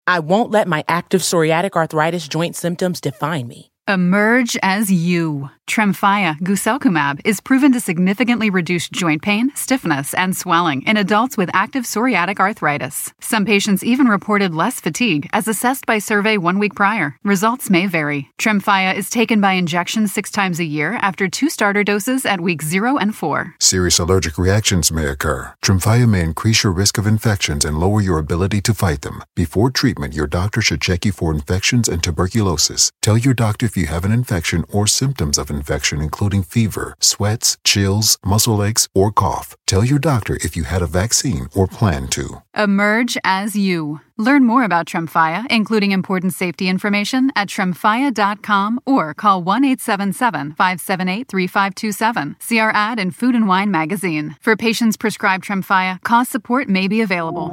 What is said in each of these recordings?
I won't let my active psoriatic arthritis joint symptoms define me. Emerge as you. Tremfya guselkumab is proven to significantly reduce joint pain, stiffness, and swelling in adults with active psoriatic arthritis. Some patients even reported less fatigue as assessed by survey 1 week prior. Results may vary. Tremfya is taken by injection 6 times a year after 2 starter doses at weeks 0 and 4. Serious allergic reactions may occur. Tremfya may increase your risk of infections and lower your ability to fight them. Before treatment, your doctor should check you for infections and tuberculosis. Tell your doctor if you have an infection or symptoms of infection, including fever, sweats, chills, muscle aches, or cough. Tell your doctor if you had a vaccine or plan to. Emerge as you. Learn more about Tremfya, including important safety information, at tremfya.com or call 1-877-578-3527. See our ad in Food and Wine magazine. For patients prescribed Tremfya, cost support may be available.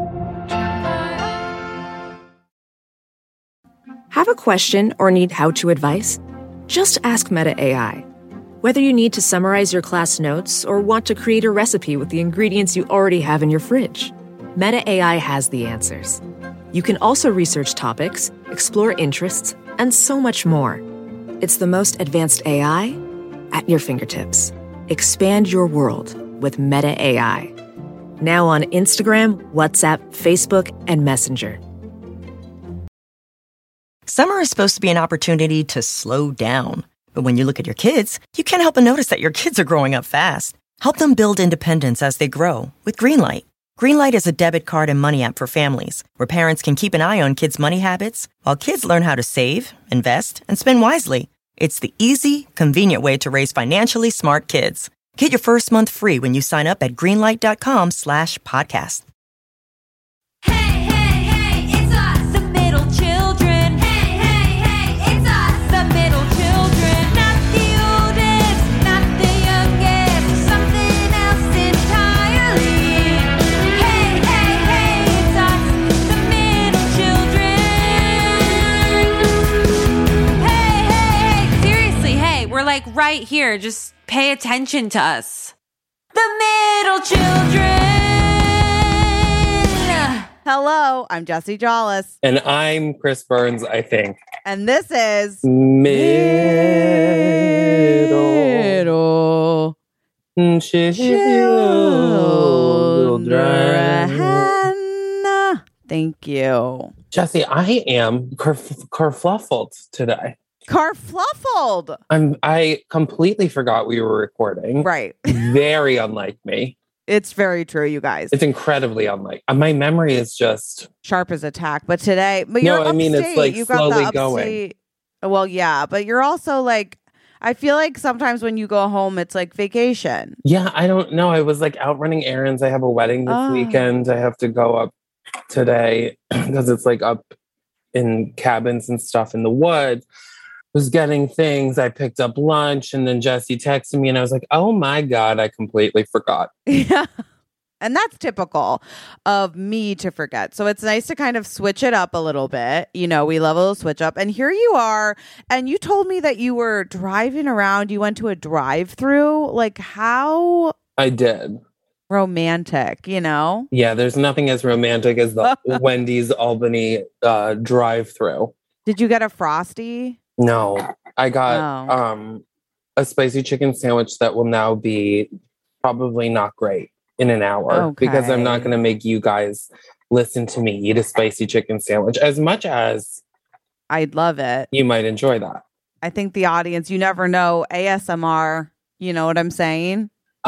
Have a question or need how-to advice? Just ask Meta AI. Whether you need to summarize your class notes or want to create a recipe with the ingredients you already have in your fridge, Meta AI has the answers. You can also research topics, explore interests, and so much more. It's the most advanced AI at your fingertips. Expand your world with Meta AI. Now on Instagram, WhatsApp, Facebook, and Messenger. Summer is supposed to be an opportunity to slow down. But when you look at your kids, you can't help but notice that your kids are growing up fast. Help them build independence as they grow with Greenlight. Greenlight is a debit card and money app for families where parents can keep an eye on kids' money habits while kids learn how to save, invest, and spend wisely. It's the easy, convenient way to raise financially smart kids. Get your first month free when you sign up at greenlight.com/podcast. Like right here, just pay attention to us. The middle children. Hello, I'm Jessie Jollis. And I'm Chris Burns, I think. And this is Middle Children. Thank you. Jessie, I am kerfluffled today. Carfluffled. I completely forgot we were recording. Right. Very unlike me. It's very true, you guys. It's incredibly unlike. My memory is just sharp as a tack. But today, you're upstate. I mean it's like you slowly got the going. Well, yeah, but you're also like, I feel like sometimes when you go home, it's like vacation. Yeah, I don't know. I was like out running errands. I have a wedding this weekend. I have to go up today because it's like up in cabins and stuff in the woods. Was getting things. I picked up lunch and then Jessie texted me and I was like, oh my God, I completely forgot. Yeah. And that's typical of me to forget. So it's nice to kind of switch it up a little bit. You know, we love a little switch up. And here you are. And you told me that you were driving around. You went to a drive-through. Like how? I did. Romantic, you know? Yeah, there's nothing as romantic as the Wendy's Albany drive-through. Did you get a Frosty? No, I got a spicy chicken sandwich that will now be probably not great in an hour because I'm not going to make you guys listen to me eat a spicy chicken sandwich as much as I'd love it. You might enjoy that. I think the audience, you never know, ASMR, you know what I'm saying?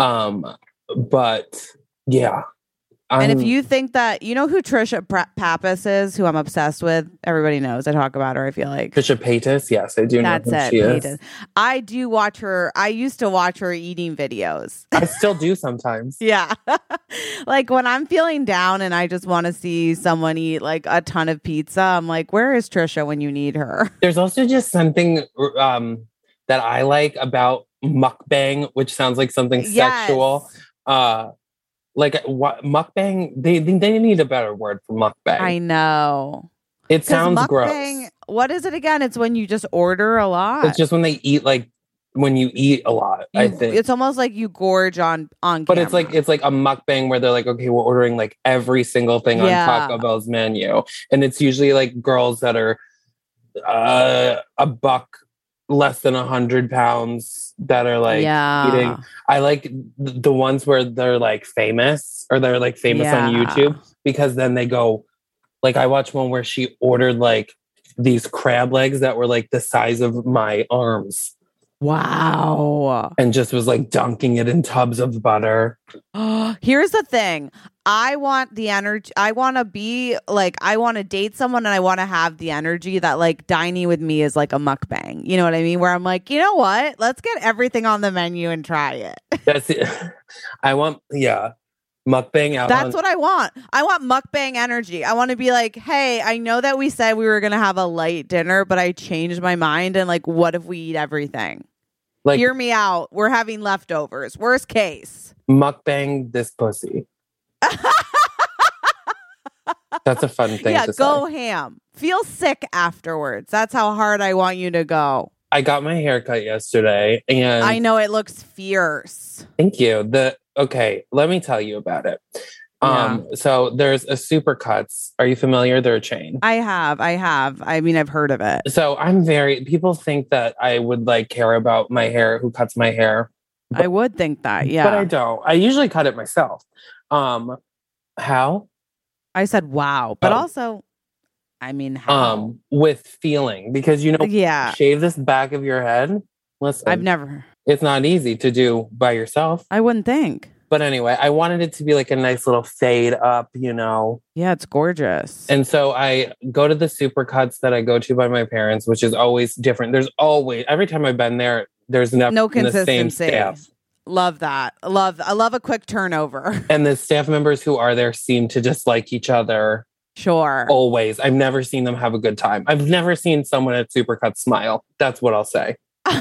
But yeah. And if you think that, you know who Trisha Pappas is, who I'm obsessed with? Everybody knows. I talk about her, I feel like. Trisha Paytas? Yes, I do know who she is. I do watch her. I used to watch her eating videos. I still do sometimes. Yeah. Like when I'm feeling down and I just want to see someone eat like a ton of pizza, I'm like, where is Trisha when you need her? There's also just something that I like about mukbang, which sounds like something sexual. Like what mukbang? They need a better word for mukbang. I know. It sounds mukbang, gross. What is it again? It's when you just order a lot. It's just when they eat like when you eat a lot, I think. It's almost like you gorge on But camera. it's like a mukbang where they're like, okay, we're ordering like every single thing on Taco Bell's menu. And it's usually like girls that are a buck less than 100 pounds that are like eating. I like the ones where they're like famous or they're like famous on YouTube, because then they go, like I watched one where she ordered like these crab legs that were like the size of my arms. Wow. And just was like dunking it in tubs of butter. Here's the thing. I want the energy. I want to be like, I want to date someone and I want to have the energy that like dining with me is like a mukbang. You know what I mean? Where I'm like, you know what? Let's get everything on the menu and try it. That's it. I want, mukbang out. That's what I want. I want mukbang energy. I want to be like, hey, I know that we said we were going to have a light dinner, but I changed my mind. And like, what if we eat everything? Like, hear me out. We're having leftovers. Worst case. Mukbang this pussy. That's a fun thing to say. Yeah, go ham. Feel sick afterwards. That's how hard I want you to go. I got my hair cut yesterday, and I know it looks fierce. Thank you. Okay, let me tell you about it. So there's a Supercuts. Are you familiar? They're a chain. I have. I mean, I've heard of it. So people think that I would like care about my hair, who cuts my hair. I would think that, yeah. But I don't. I usually cut it myself. How? I said, wow. But also, I mean, how? With feeling. Because, shave this back of your head. Listen. I've never. It's not easy to do by yourself. I wouldn't think. But anyway, I wanted it to be like a nice little fade up, Yeah, it's gorgeous. And so I go to the Supercuts that I go to by my parents, which is always different. There's always, every time I've been there, there's never no consistency. The same staff. Love that. I love a quick turnover. And the staff members who are there seem to just like each other. Sure. Always. I've never seen them have a good time. I've never seen someone at Supercuts smile. That's what I'll say.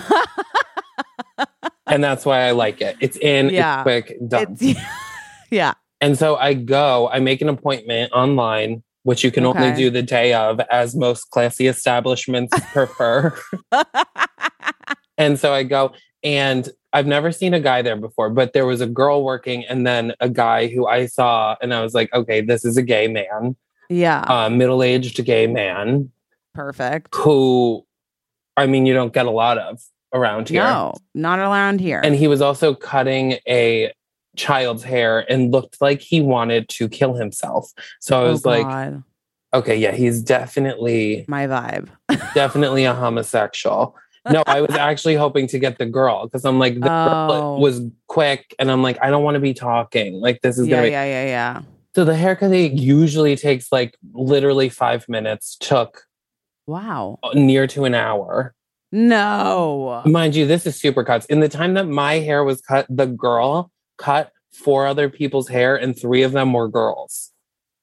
And that's why I like it. It's it's quick, done. Yeah. And so I make an appointment online, which you can only do the day of, as most classy establishments prefer. And so I go, and I've never seen a guy there before, but there was a girl working and then a guy who I saw, and I was like, okay, this is a gay man. Yeah. Middle-aged gay man. Perfect. Who, I mean, you don't get a lot of around here. No, not around here. And he was also cutting a child's hair and looked like he wanted to kill himself. So I was like, okay, yeah, he's definitely my vibe. Definitely a homosexual. No, I was actually hoping to get the girl because I'm like, the girl was quick and I'm like, I don't want to be talking. Like, this is going to be. Yeah. So the haircut that usually takes like literally 5 minutes took near to an hour. No. Mind you, this is Supercuts. In the time that my hair was cut, the girl cut 4 other people's hair and 3 of them were girls.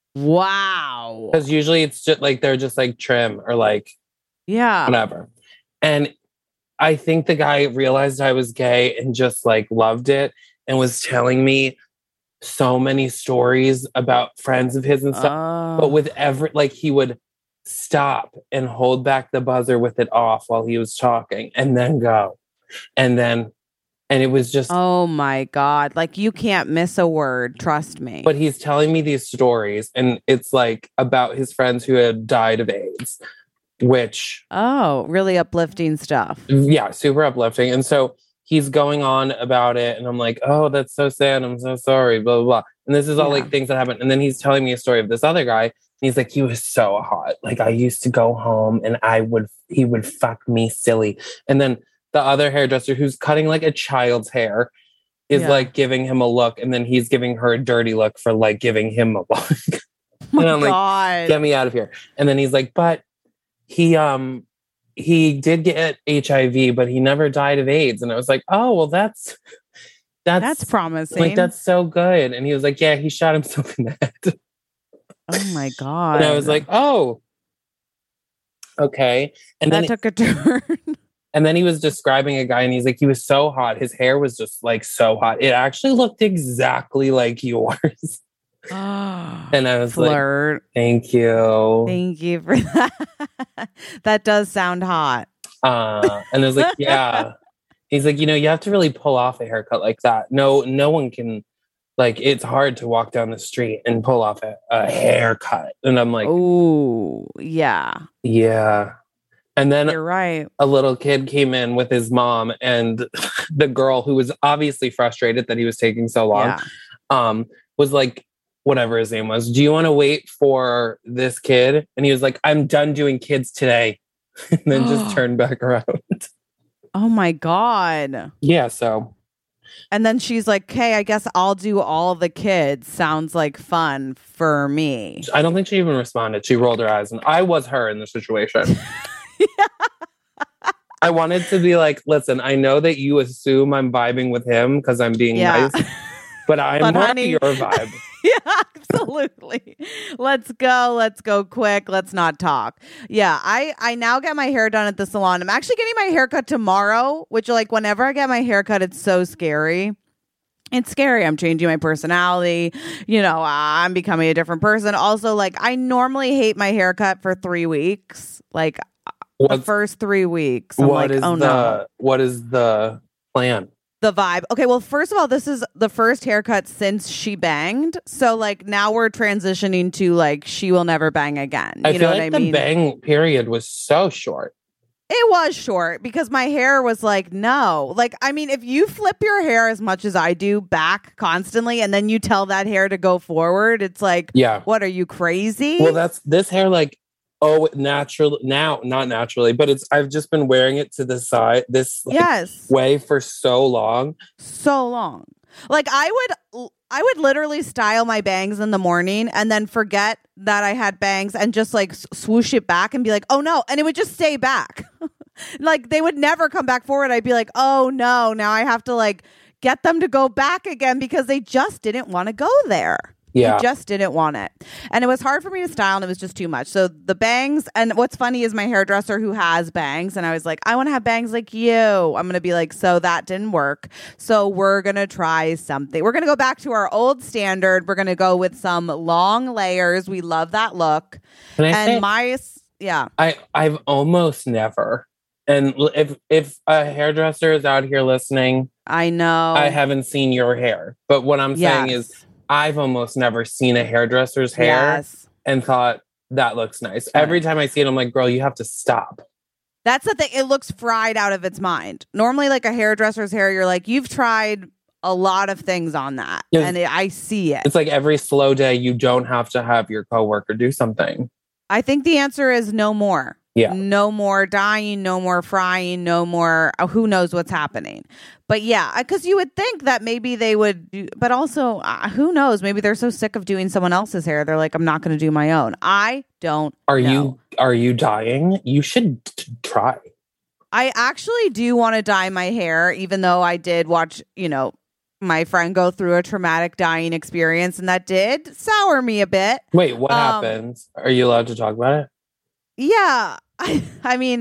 Wow. Because usually it's just like, they're just like trim or like, whatever. And I think the guy realized I was gay and just like loved it and was telling me so many stories about friends of his and stuff. But with he would stop and hold back the buzzer with it off while he was talking and then go. And it was just, oh my God. Like, you can't miss a word. Trust me. But he's telling me these stories and it's like about his friends who had died of AIDS, which. Oh, really uplifting stuff. Yeah. Super uplifting. And so he's going on about it and I'm like, oh, that's so sad. I'm so sorry, blah, blah, blah. And this is all like things that happen. And then he's telling me a story of this other guy. He's like, he was so hot. Like, I used to go home and he would fuck me silly. And then the other hairdresser who's cutting like a child's hair is like giving him a look. And then he's giving her a dirty look for like giving him a look. And I'm like, get me out of here. And then he's like, but he did get HIV, but he never died of AIDS. And I was like, oh, well, that's promising. Like, that's so good. And he was like, yeah, he shot himself in the head. Oh my God. And I was like, oh, okay. And that took a turn. And then he was describing a guy and he's like, he was so hot. His hair was just like so hot. It actually looked exactly like yours. And I was like, thank you. Thank you for that. That does sound hot. And I was like, yeah. He's like, you have to really pull off a haircut like that. No one can, like, it's hard to walk down the street and pull off a haircut. And I'm like, oh, yeah. Yeah. And then you're right. A little kid came in with his mom, and the girl, who was obviously frustrated that he was taking so long, was like, whatever his name was, do you want to wait for this kid? And he was like, I'm done doing kids today. And then just turned back around. Oh my God. Yeah, so. And then she's like, okay, I guess I'll do all the kids. Sounds like fun for me. I don't think she even responded. She rolled her eyes, and I was her in the situation. I wanted to be like, listen, I know that you assume I'm vibing with him because I'm being nice, but I'm more honey, your vibe. Yeah, absolutely. Let's go quick. Let's not talk. Yeah, I now get my hair done at the salon. I'm actually getting my haircut tomorrow, which, like, whenever I get my haircut, it's so scary. It's scary. I'm changing my personality. I'm becoming a different person. Also, like, I normally hate my haircut for 3 weeks. Like, the first 3 weeks. I'm like, oh no. What is the plan? The vibe. Okay, well, first of all, this is the first haircut since she banged. So, like, now we're transitioning to, like, she will never bang again. I feel like the bang period was so short. It was short because my hair was like, no. Like, I mean, if you flip your hair as much as I do back constantly and then you tell that hair to go forward, it's like, what, are you crazy? Well, this hair, like, natural now, not naturally, but I've just been wearing it to the side way for so long. Like, I would literally style my bangs in the morning and then forget that I had bangs and just, like, swoosh it back and be like, oh no, and it would just stay back. Like, they would never come back forward. I'd be like, oh no, now I have to, like, get them to go back again because they just didn't want to go there. Yeah. I just didn't want it. And it was hard for me to style, and it was just too much. So the bangs, and what's funny is my hairdresser who has bangs, and I was like, I want to have bangs like you. I'm going to be like, so that didn't work. So we're going to try something. We're going to go back to our old standard. We're going to go with some long layers. We love that look. I've almost never. And if a hairdresser is out here listening, I know. I haven't seen your hair. But what I'm saying is, I've almost never seen a hairdresser's hair and thought, that looks nice. Every time I see it, I'm like, girl, you have to stop. That's the thing. It looks fried out of its mind. Normally, like, a hairdresser's hair, you're like, you've tried a lot of things on that. And I see it. It's like every slow day, you don't have to have your coworker do something. I think the answer is no more. Yeah. No more dyeing, no more frying, no more, who knows what's happening. But yeah, because you would think that maybe they would, but also, who knows? Maybe they're so sick of doing someone else's hair. They're like, I'm not going to do my own. I don't know. Are you dyeing? You should try. I actually do want to dye my hair, even though I did watch, my friend go through a traumatic dyeing experience, and that did sour me a bit. Wait, what happens? Are you allowed to talk about it? Yeah. I mean,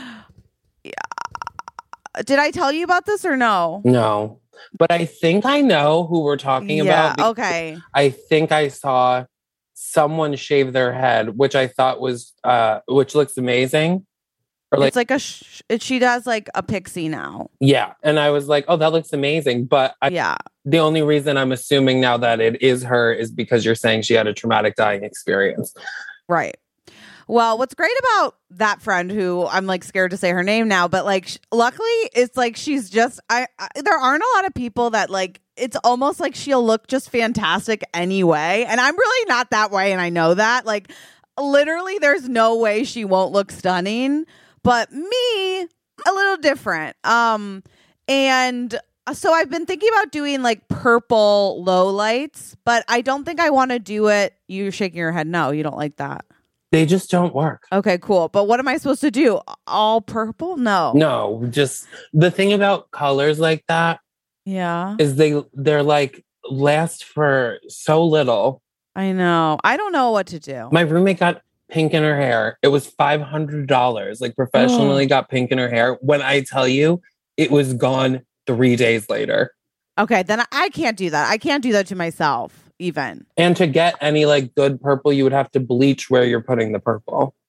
did I tell you about this or no? No, but I think I know who we're talking about. Okay. I think I saw someone shave their head, which I thought was, which looks amazing. Or like, it's like she does like a pixie now. Yeah. And I was like, oh, that looks amazing. But the only reason I'm assuming now that it is her is because you're saying she had a traumatic dyeing experience. Right. Well, what's great about that friend, who I'm like scared to say her name now, but like luckily it's like she's just there aren't a lot of people that, like, it's almost like she'll look just fantastic anyway, and I'm really not that way, and I know that. Like, literally there's no way she won't look stunning, but me, a little different. And so I've been thinking about doing like purple low lights, but I don't think I want to do it. You're shaking your head. No, you don't like that. They just don't work. Okay, cool. But what am I supposed to do? All purple? No, just the thing about colors like that, is they're like last for so little. I know. I don't know what to do. My roommate got pink in her hair. It was $500. Like, professionally got pink in her hair. When I tell you, it was gone 3 days later. Okay, then I can't do that. I can't do that to myself. Even. And to get any like good purple, you would have to bleach where you're putting the purple.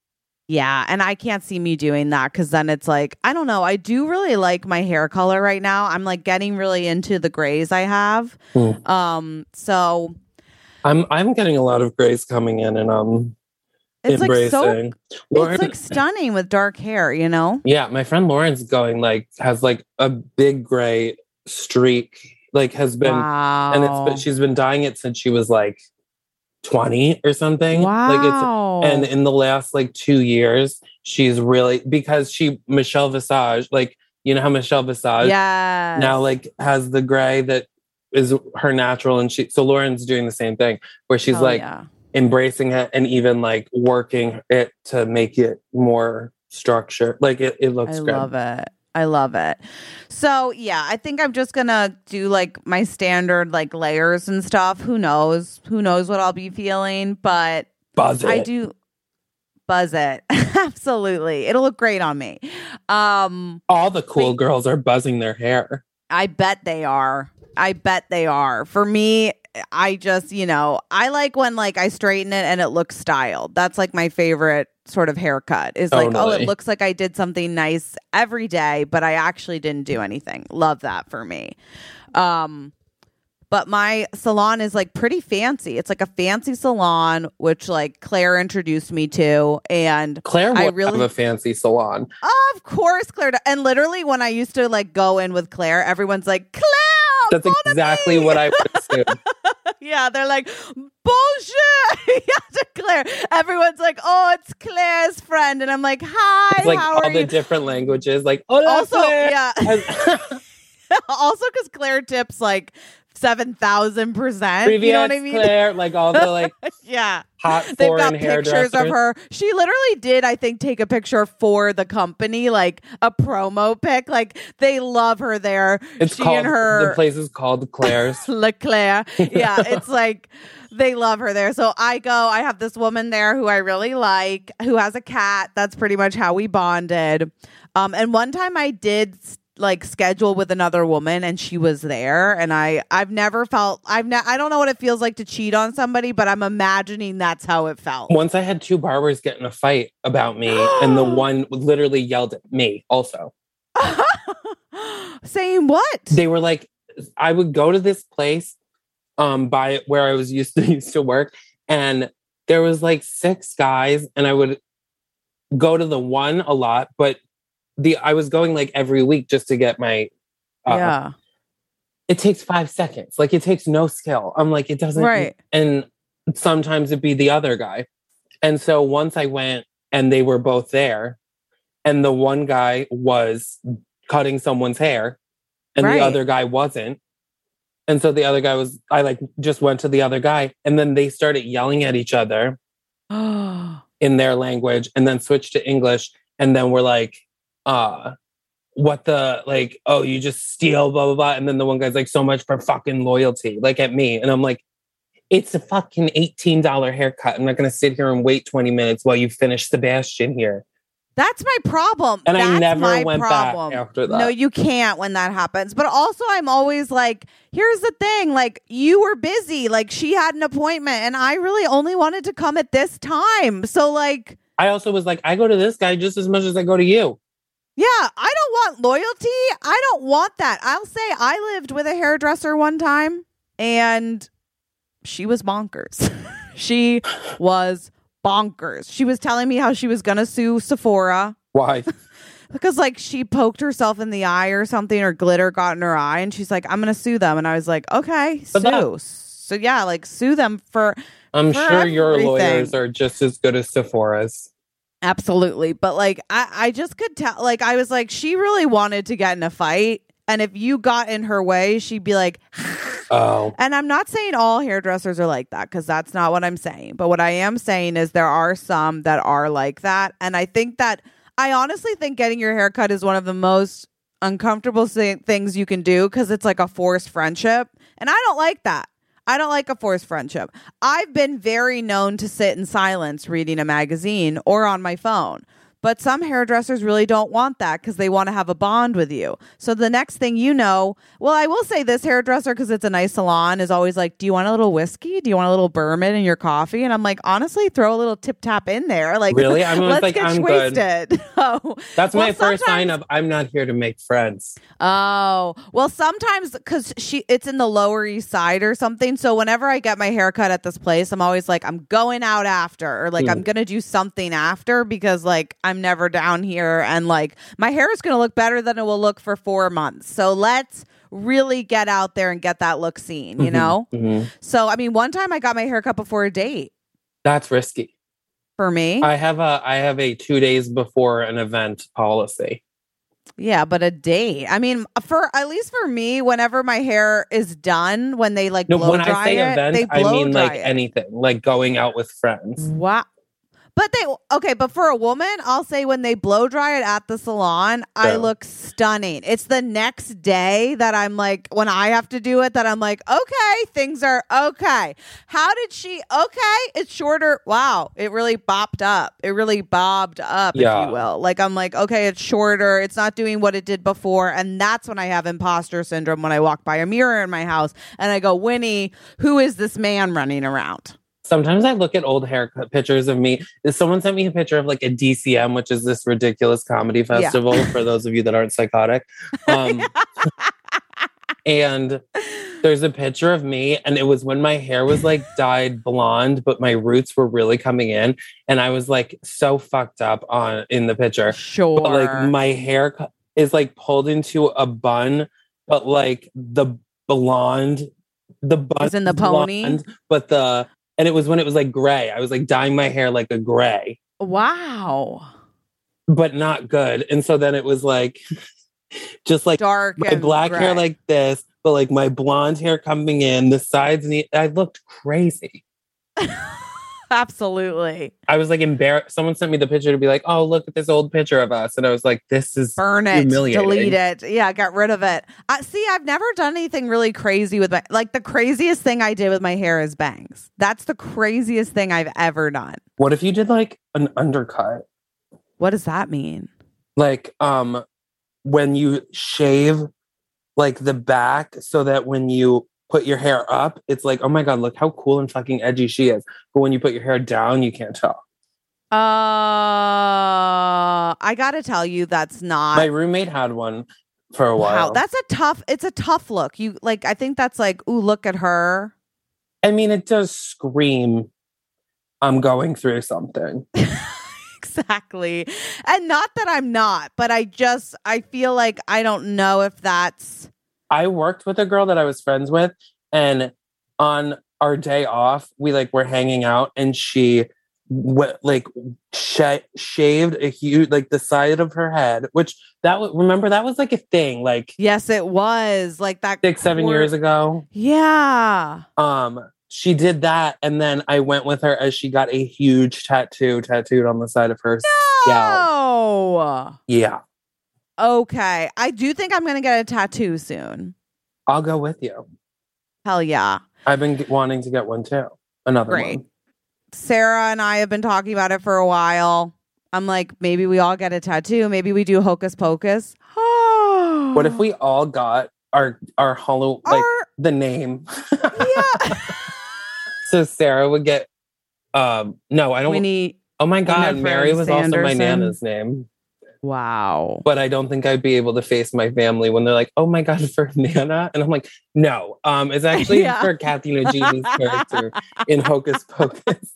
Yeah, and I can't see me doing that because then it's like, I don't know. I do really like my hair color right now. I'm like getting really into the grays I have. So I'm getting a lot of grays coming in, and it's embracing. Lauren, it's like stunning with dark hair, you know? Yeah, my friend Lauren's going has like a big gray streak, has been, and she's been dyeing it since she was like 20 or something. Wow. And in the last 2 years, she's really, because Michelle Visage, you know how Michelle Visage now has the gray that is her natural, and so Lauren's doing the same thing where she's embracing it and even working it to make it more structured. It looks great. I love it. So yeah, I think I'm just gonna do my standard layers and stuff. Who knows what I'll be feeling, but buzz it. I do buzz it. Absolutely. It'll look great on me. All the cool girls are buzzing their hair. I bet they are. For me, I just, I like when I straighten it and it looks styled. That's my favorite sort of haircut is it looks like I did something nice every day, but I actually didn't do anything. Love that for me. But my salon is pretty fancy. It's a fancy salon, which Claire introduced me to. And Claire would have a fancy salon. Of course, Claire. And literally when I used to go in with Claire, everyone's like, Claire! That's exactly what I would assume. Yeah, they're like, bullshit. Yeah, to Claire. Everyone's like, oh, it's Claire's friend. And I'm like, hi, it's how are all you? the different languages. Also, Claire. Yeah. Also, because Claire tips 7,000%. You know what I mean? Claire, all the yeah, hot they've foreign got pictures of her. She literally did, I think, take a picture for the company, a promo pic. They love her there. The place is called Claire's. Le Claire. Yeah, it's they love her there. So I have this woman there who I really like, who has a cat. That's pretty much how we bonded. And one time I did schedule with another woman and she was there, and I've never felt I don't know what it feels like to cheat on somebody, but I'm imagining that's how it felt. Once I had two barbers get in a fight about me and the one literally yelled at me also. Saying what? They were I would go to this place by where I was used to work, and there was 6 guys, and I would go to the one a lot, but I was going every week just to get my it takes 5 seconds. It takes no skill. I'm it doesn't. Right. And sometimes it'd be the other guy. And so once I went and they were both there, and the one guy was cutting someone's hair and the other guy wasn't. And so the other guy was, I just went to the other guy, and then they started yelling at each other in their language, and then switched to English. And then we're what the, oh, you just steal, blah, blah, blah. And then the one guy's so much for fucking loyalty, at me. And I'm it's a fucking $18 haircut. I'm not going to sit here and wait 20 minutes while you finish Sebastian here. That's my problem. And That's I never my went problem. back after that. No, you can't when that happens. But also, I'm always here's the thing. You were busy. She had an appointment, and I really only wanted to come at this time. So, I also was I go to this guy just as much as I go to you. Yeah, I don't want loyalty. I don't want that. I'll say I lived with a hairdresser one time, and she was bonkers. She was bonkers. She was telling me how she was going to sue Sephora. Why? Because she poked herself in the eye or something, or glitter got in her eye, and she's like, I'm going to sue them. And I was like, okay, sue. So yeah, sue them for I'm for sure everything. Your lawyers are just as good as Sephora's. Absolutely. But I just could tell, I was she really wanted to get in a fight. And if you got in her way, she'd be like, oh. And I'm not saying all hairdressers are like that, because that's not what I'm saying. But what I am saying is there are some that are like that. And I honestly think getting your hair cut is one of the most uncomfortable things you can do, because it's a forced friendship. And I don't like that. I don't like a forced friendship. I've been very known to sit in silence reading a magazine or on my phone. But some hairdressers really don't want that because they want to have a bond with you. So the next thing you know, well, I will say this hairdresser, because it's a nice salon, is always like, do you want a little whiskey? Do you want a little bourbon in your coffee? And I'm like, honestly, throw a little tip tap in there. Like, really? I'm let's like, get I'm wasted. good. Oh, That's my first sign of I'm not here to make friends. Oh, well, sometimes because it's in the Lower East Side or something. So whenever I get my hair cut at this place, I'm always like, I'm going out after, or like I'm going to do something after, because like I'm never down here, and like my hair is going to look better than it will look for 4 months. So let's really get out there and get that look seen, you know? So, I mean, one time I got my hair cut before a date. That's risky. For me? I have a 2 days before an event policy. Yeah, but a date. I mean, at least for me, whenever my hair is done, when they like blow when dry I say it, event, they blow I mean dry like it. anything, like going out with friends. Wow. But but for a woman, I'll say when they blow dry it at the salon, I look stunning. It's the next day that I'm like, when I have to do it, that I'm like, okay, things are okay. How did she? Okay, it's shorter. Wow, it really bopped up. It really bobbed up, if you will. Like, I'm like, okay, it's shorter. It's not doing what it did before. And that's when I have imposter syndrome, when I walk by a mirror in my house and I go, Winnie, who is this man running around? Sometimes I look at old haircut pictures of me. Someone sent me a picture of like a DCM, which is this ridiculous comedy festival for those of you that aren't psychotic. And there's a picture of me, and it was when my hair was like dyed blonde, but my roots were really coming in, and I was like so fucked up in the picture. Sure. But like my hair is like pulled into a bun, but like the bun is in the pony, blonde, but and it was when it was like gray. I was like dyeing my hair like a gray. Wow. But not good. And so then it was like just like dark, my black hair like this, but like my blonde hair coming in, the sides, I looked crazy. Absolutely. I was like embarrassed. Someone sent me the picture to be like, oh, look at this old picture of us. And I was like, this is burn it, humiliating. delete it. Yeah, get rid of it. See, I've never done anything really crazy with like the craziest thing I did with my hair is bangs. That's the craziest thing I've ever done. What if you did like an undercut? What does that mean? Like, when you shave like the back so that when you put your hair up, it's like, oh my God, look how cool and fucking edgy she is. But when you put your hair down, you can't tell. I gotta tell you, that's not. My roommate had one for a while. Wow, it's a tough look. You like, I think that's like, ooh, look at her. I mean, it does scream, I'm going through something. Exactly. And not that I'm not, but I feel like I don't know if that's. I worked with a girl that I was friends with, and on our day off, we like were hanging out, and she shaved a huge, like the side of her head, which remember that was like a thing, like yes, it was like that 6-7 years ago. Yeah. She did that, and then I went with her as she got a huge tattooed on the side of her scalp. Yeah. Okay. I do think I'm going to get a tattoo soon. I'll go with you. Hell yeah. I've been wanting to get one too. Another one. Sarah and I have been talking about it for a while. I'm like, maybe we all get a tattoo. Maybe we do hocus pocus. What if we all got our hollow, like the name? Yeah. So Sarah would get, no, I don't. Oh my God. Mary was also my Nana's name. Wow. But I don't think I'd be able to face my family when they're like, oh my God, for Nana. And I'm like, no, it's actually for Kathy Najimy's character in Hocus Pocus.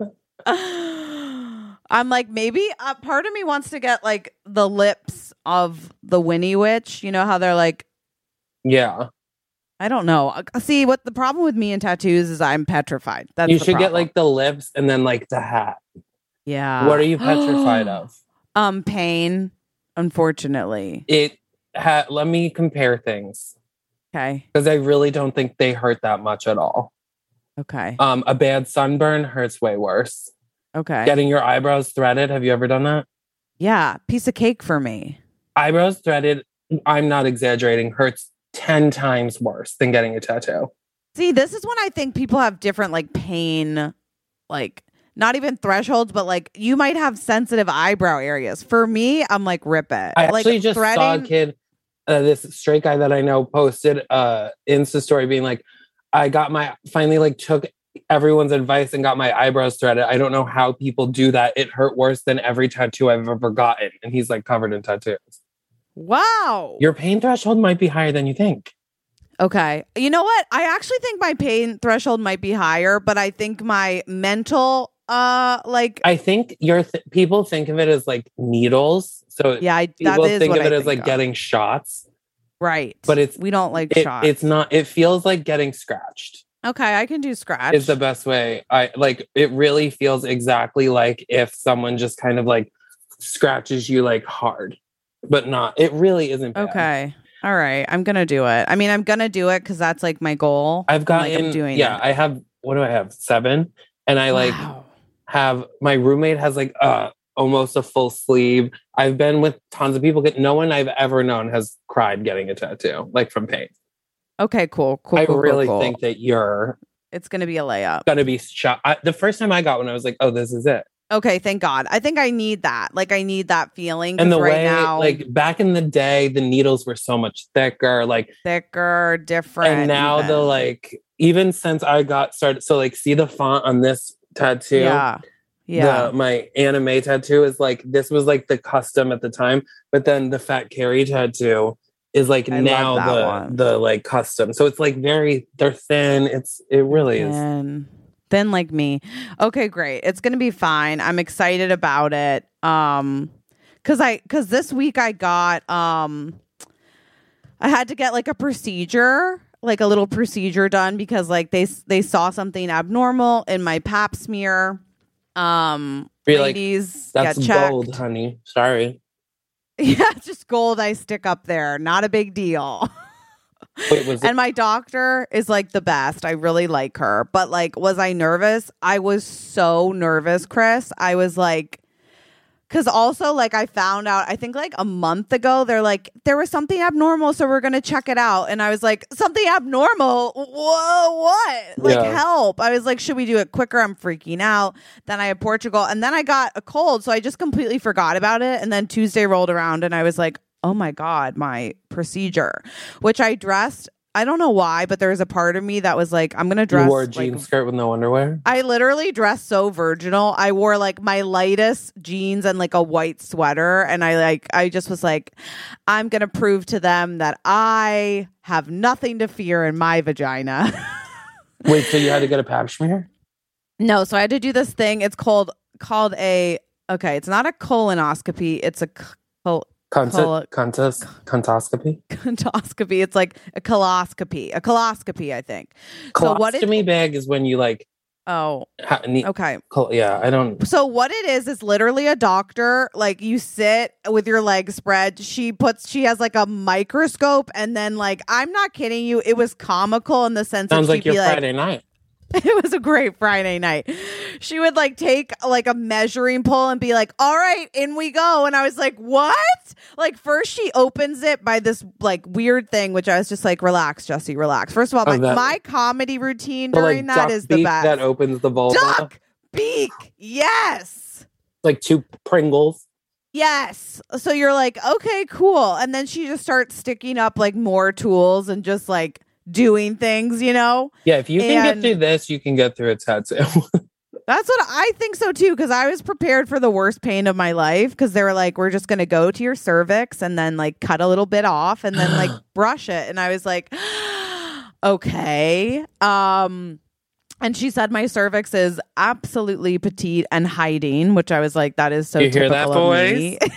I'm like, maybe part of me wants to get like the lips of the Winnie Witch. You know how they're like. Yeah. I don't know. See, what the problem with me and tattoos is I'm petrified. That's you should get like the lips and then like the hat. Yeah. What are you petrified of? Pain, unfortunately. Let me compare things. Okay. Because I really don't think they hurt that much at all. Okay. A bad sunburn hurts way worse. Okay. Getting your eyebrows threaded. Have you ever done that? Yeah. Piece of cake for me. Eyebrows threaded, I'm not exaggerating, hurts 10 times worse than getting a tattoo. See, this is when I think people have different like pain, like not even thresholds, but like you might have sensitive eyebrow areas. For me, I'm like, rip it. I actually just saw a kid, this straight guy that I know posted Insta story being like, I got finally like took everyone's advice and got my eyebrows threaded. I don't know how people do that. It hurt worse than every tattoo I've ever gotten. And he's like covered in tattoos. Wow. Your pain threshold might be higher than you think. Okay. You know what? I actually think my pain threshold might be higher, but I think my mental, I think people think of it as like needles. So yeah, people think of it as like getting shots. Right. But we don't like shots. It's not, it feels like getting scratched. Okay, I can do scratch. It's the best way. It really feels exactly like if someone just kind of like scratches you like hard, but not. It really isn't bad. Okay. All right. I'm going to do it. I mean, I'm going to do it because that's like my goal. I'm doing it. I have, what do I have? 7. And I have, my roommate has like almost a full sleeve. I've been with tons of people. No one I've ever known has cried getting a tattoo, like from pain. Okay, cool. I really think that it's going to be a layup. Going to be shot. The first time I got one, I was like, oh, this is it. Okay, thank God. I think I need that. Like, I need that feeling. And the right way, now, like back in the day, the needles were so much thicker, different. And now even since I got started, so like, see the font on this tattoo? Yeah. My anime tattoo is like, this was like the custom at the time, but then the Fat Carrie tattoo is like now the like custom. So it's like they're thin. It really is. Thin like me. Okay, great. It's going to be fine. I'm excited about it. Cause this week I got, I had to get like a procedure, like a little procedure done because like they saw something abnormal in my pap smear. Ladies, that's get checked. Gold, honey. Sorry. Yeah, it's just gold I stick up there. Not a big deal. Wait, and my doctor is like the best. I really like her. But like, was I nervous? I was so nervous, Chris. I was like, because also like I found out, I think like a month ago, they're like, there was something abnormal, so we're going to check it out. And I was like, something abnormal? Whoa, what? Like, help. I was like, should we do it quicker? I'm freaking out. Then I had Portugal and then I got a cold. So I just completely forgot about it. And then Tuesday rolled around and I was like, oh my God, my procedure, which I dressed. I don't know why, but there was a part of me that was like, I'm going to dress. You wore a jean skirt with no underwear? I literally dressed so virginal. I wore like my lightest jeans and like a white sweater. And I just was like, I'm going to prove to them that I have nothing to fear in my vagina. Wait, so you had to get a pap smear? No, so I had to do this thing. It's called it's not a colonoscopy. It's a Contoscopy? Contoscopy. It's like a coloscopy. A coloscopy, I think. Colostomy bag is when you like. Oh. Okay. Yeah, I don't. So what it is literally a doctor. Like you sit with your legs spread. She has like a microscope, and then like I'm not kidding you. It was comical in the sense sounds that like your Friday night. It was a great Friday night. She would like take like a measuring pole and be like, all right, in we go. And I was like, what? Like first she opens it by this like weird thing, which I was just like, relax, Jesse, relax. First of all, my comedy routine during that is the best. That opens the vulva. Duck beak. Yes. Like 2 Pringles. Yes. So you're like, okay, cool. And then she just starts sticking up like more tools and just like doing things, you know? Yeah, if you can get through this, you can get through a tattoo. That's what I think so too, because I was prepared for the worst pain of my life because they were like, we're just going to go to your cervix and then like cut a little bit off and then like brush it. And I was like, okay. And she said my cervix is absolutely petite and hiding, which I was like, that is so typical hear that, boys? Of me.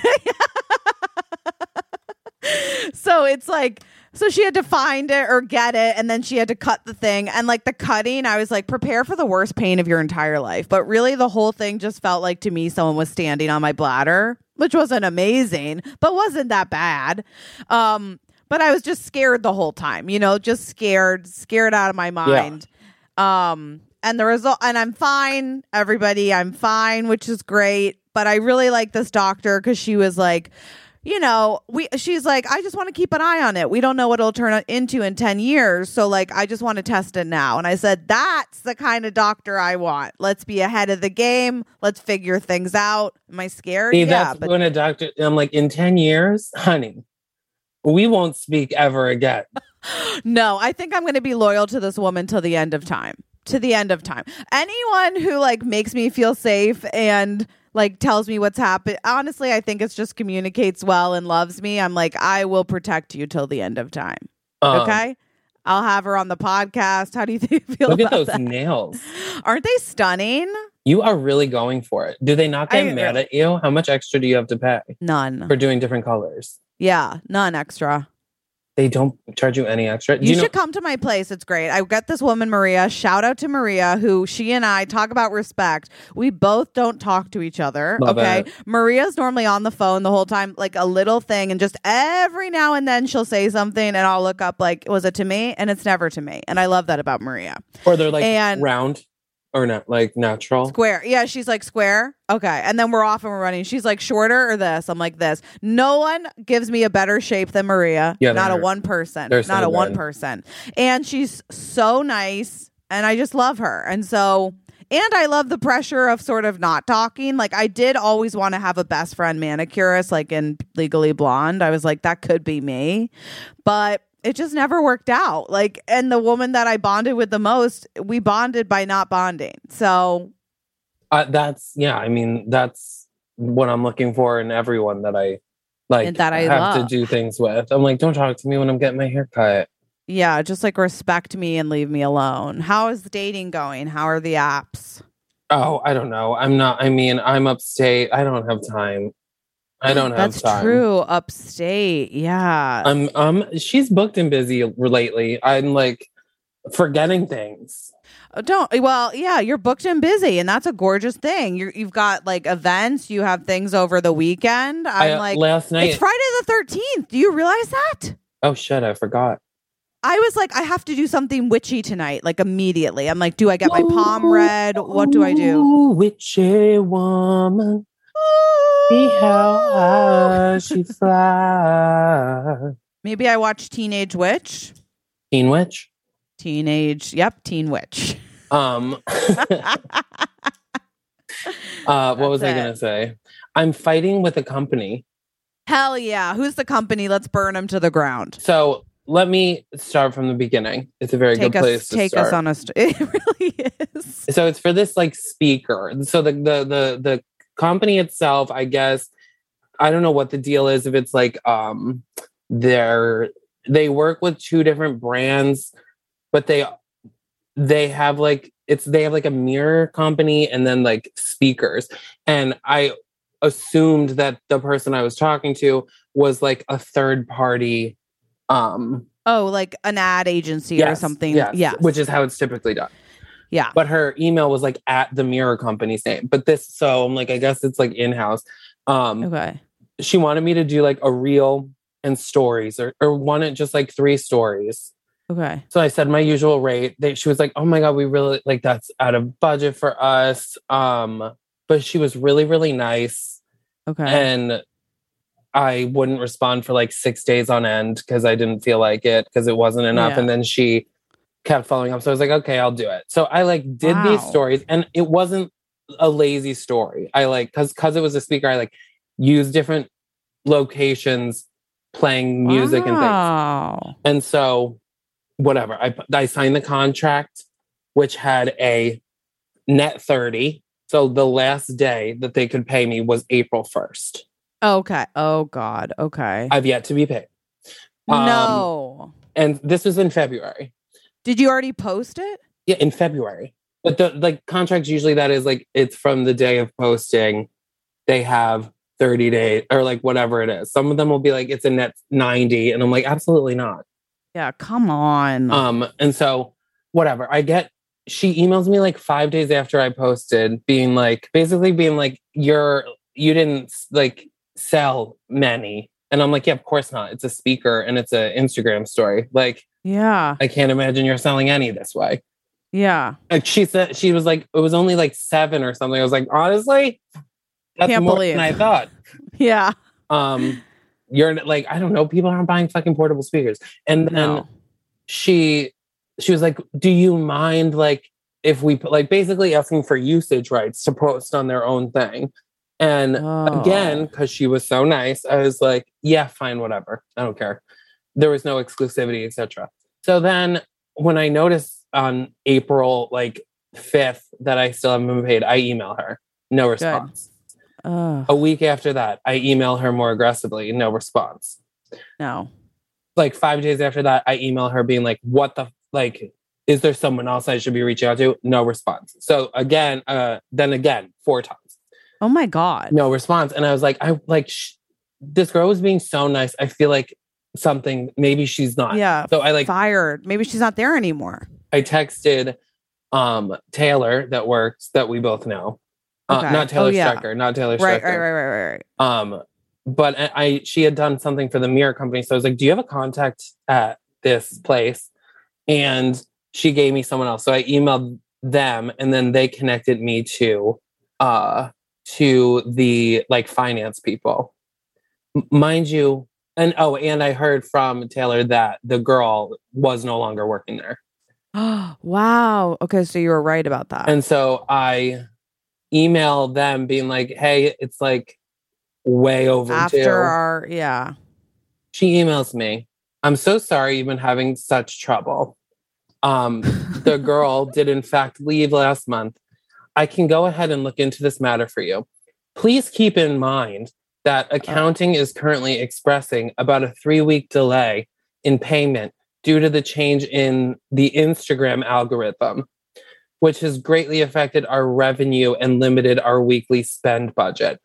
So it's like, so she had to find it or get it, and then she had to cut the thing. And like the cutting, I was like, prepare for the worst pain of your entire life. But really, the whole thing just felt like to me someone was standing on my bladder, which wasn't amazing, but wasn't that bad. But I was just scared the whole time, you know, just scared out of my mind. Yeah. And the result, and I'm fine, everybody, I'm fine, which is great. But I really like this doctor because she was like, she's like, I just want to keep an eye on it. We don't know what it'll turn into in 10 years. So like, I just want to test it now. And I said, that's the kind of doctor I want. Let's be ahead of the game. Let's figure things out. Am I scared? See, yeah. that's when a doctor, I'm like, in 10 years, honey, we won't speak ever again. No, I think I'm going to be loyal to this woman till the end of time. To the end of time. Anyone who like makes me feel safe and like tells me what's happened. Honestly, I think it's just communicates well and loves me. I'm like, I will protect you till the end of time. Okay? I'll have her on the podcast. How do you feel about that? Look at those nails. Aren't they stunning? You are really going for it. Do they not get mad at you? How much extra do you have to pay? None. For doing different colors? Yeah, none extra. They don't charge you any extra? You should come to my place. It's great. I got this woman, Maria. Shout out to Maria, who she and I talk about respect. We both don't talk to each other. Love okay. it. Maria's normally on the phone the whole time, like a little thing. And just every now and then she'll say something and I'll look up like, was it to me? And it's never to me. And I love that about Maria. Or they're like round or not, like natural. Square. Yeah. She's like square. Okay. And then we're off and we're running. She's like shorter or this. I'm like this. No one gives me a better shape than Maria. Yeah, not a one person. Not a one person. And she's so nice. And I just love her. And I love the pressure of sort of not talking. Like I did always want to have a best friend manicurist, like in Legally Blonde. I was like, that could be me. But it just never worked out. Like, and the woman that I bonded with the most, we bonded by not bonding. So that's what I'm looking for in everyone that I like, and that I have love to do things with. I'm like, don't talk to me when I'm getting my hair cut. Yeah, just like respect me and leave me alone. How is dating going? How are the apps? Oh, I don't know. I'm upstate. I don't have time. I don't have time. That's true. Upstate. Yeah. She's booked and busy lately. I'm like forgetting things. You're booked and busy, and that's a gorgeous thing. You've got like events, you have things over the weekend. Last night, it's Friday the 13th. Do you realize that? Oh shit, I forgot. I was like, I have to do something witchy tonight, like immediately. I'm like, do I get my palm read? What do I do? Witchy woman, see how high she fly. Maybe I watch Teenage Witch. Teen Witch? Teen Witch. What was I going to say? I'm fighting with a company. Hell yeah. Who's the company? Let's burn them to the ground. So let me start from the beginning. It's a very good place to start. Take us on it really is. So it's for this like speaker. So the company itself, I guess, I don't know what the deal is. If it's like they work with two different brands, but they have like a mirror company and then like speakers. And I assumed that the person I was talking to was like a third party. Like an ad agency or something. Yes, yeah, which is how it's typically done. Yeah. But her email was like at the mirror company's name. So I'm like, I guess it's like in-house. Okay. She wanted me to do like a reel and stories or wanted just like 3 stories. Okay. So I said my usual rate. She was like, oh my God, we really like that's out of budget for us. But she was really, really nice. Okay. And I wouldn't respond for like 6 days on end because I didn't feel like it because it wasn't enough. Yeah. And then she kept following up. So I was like, okay, I'll do it. So I like did these stories and it wasn't a lazy story. I like, cause it was a speaker, I like used different locations playing music and things. And so whatever, I signed the contract, which had a net 30. So the last day that they could pay me was April 1st. Okay. Oh God. Okay. I've yet to be paid. No. And this was in February. Did you already post it? Yeah, in February. But the like contracts usually that is like it's from the day of posting. They have 30 days or like whatever it is. Some of them will be like it's a net 90, and I'm like absolutely not. Yeah, come on. And so whatever. She emails me like 5 days after I posted, basically being like you didn't like sell many. And I'm like, yeah, of course not. It's a speaker and it's an Instagram story. Like, yeah, I can't imagine you're selling any this way. Yeah. Like she said, she was like, it was only like 7 or something. I was like, honestly, that's more than I thought. Yeah. you're like, I don't know, people aren't buying fucking portable speakers. And then No. she was like, do you mind like if we put, like, basically asking for usage rights to post on their own thing? And again, because she was so nice, I was like, yeah, fine, whatever, I don't care. There was no exclusivity, etc. So then when I noticed on April like 5th that I still haven't been paid, I email her, no response. A week after that, I email her more aggressively, no response. No. Like 5 days after that, I email her being like, what the, like, is there someone else I should be reaching out to? No response. So again, then again, 4 times. Oh my God. No response. And I was like, this girl was being so nice. I feel like something, maybe she's not. Yeah. So I like fired. Maybe she's not there anymore. I texted Taylor that we both know. Not Taylor Strecker, not Taylor Strecker. Right. But she had done something for the mirror company. So I was like, do you have a contact at this place? And she gave me someone else. So I emailed them and then they connected me to the like finance people. Mind you, and I heard from Taylor that the girl was no longer working there. Wow. Okay, so you were right about that. And so I emailed them being like, hey, it's like way overdue. She emails me, I'm so sorry you've been having such trouble. The girl did in fact leave last month. I can go ahead and look into this matter for you. Please keep in mind that accounting is currently expressing about a 3-week delay in payment due to the change in the Instagram algorithm, which has greatly affected our revenue and limited our weekly spend budget.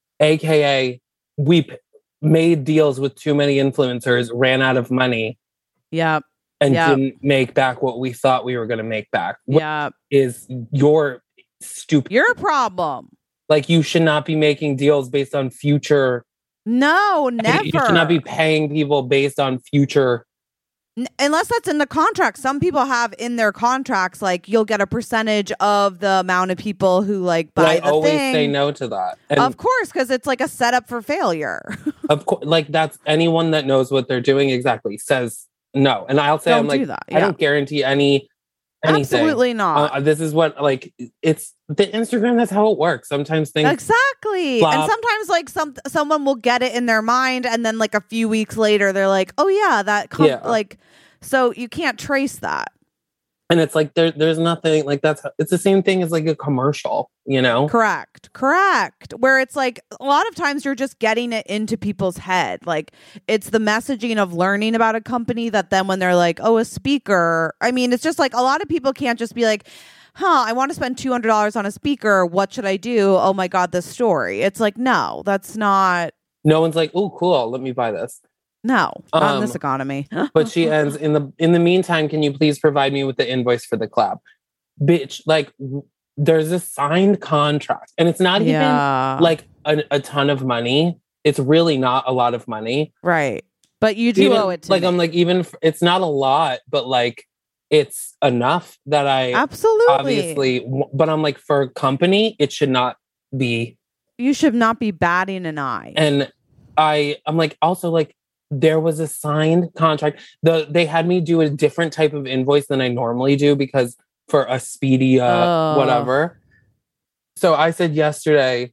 AKA, we made deals with too many influencers, ran out of money. Yep. And didn't make back what we thought we were going to make back. Yeah. Is your stupid. Your problem. Like, you should not be making deals based on future. No, never. You should not be paying people based on future. Unless that's in the contract. Some people have in their contracts, like, you'll get a percentage of the amount of people who like buy the thing. I always say no to that. And of course, because it's like a setup for failure. Of course, like, that's anyone that knows what they're doing exactly says no. And I'll say, I'm like, I don't guarantee anything. Absolutely not. This is what, like, it's the Instagram. That's how it works. Sometimes things exactly, flop. and sometimes like someone will get it in their mind, and then like a few weeks later, they're like, "Oh yeah, like." So you can't trace that. And it's like there's nothing like it's the same thing as like a commercial, you know? Correct. Where it's like a lot of times you're just getting it into people's head. Like, it's the messaging of learning about a company that then when they're like, oh, a speaker. I mean, it's just like a lot of people can't just be like, I want to spend $200 on a speaker. What should I do? Oh my God, this story. It's like, no, that's not. No one's like, oh, cool, let me buy this. No, not in this economy. But she ends in the meantime, can you please provide me with the invoice for the collab? Bitch, like, there's a signed contract and it's not even like a ton of money. It's really not a lot of money. Right. But you do owe it to like me. I'm like, it's not a lot, but like it's enough that I absolutely obviously, but I'm like, for a company, it should not be. You should not be batting an eye. And I'm like, also like, there was a signed contract. They had me do a different type of invoice than I normally do because for a speedy whatever. So I said yesterday.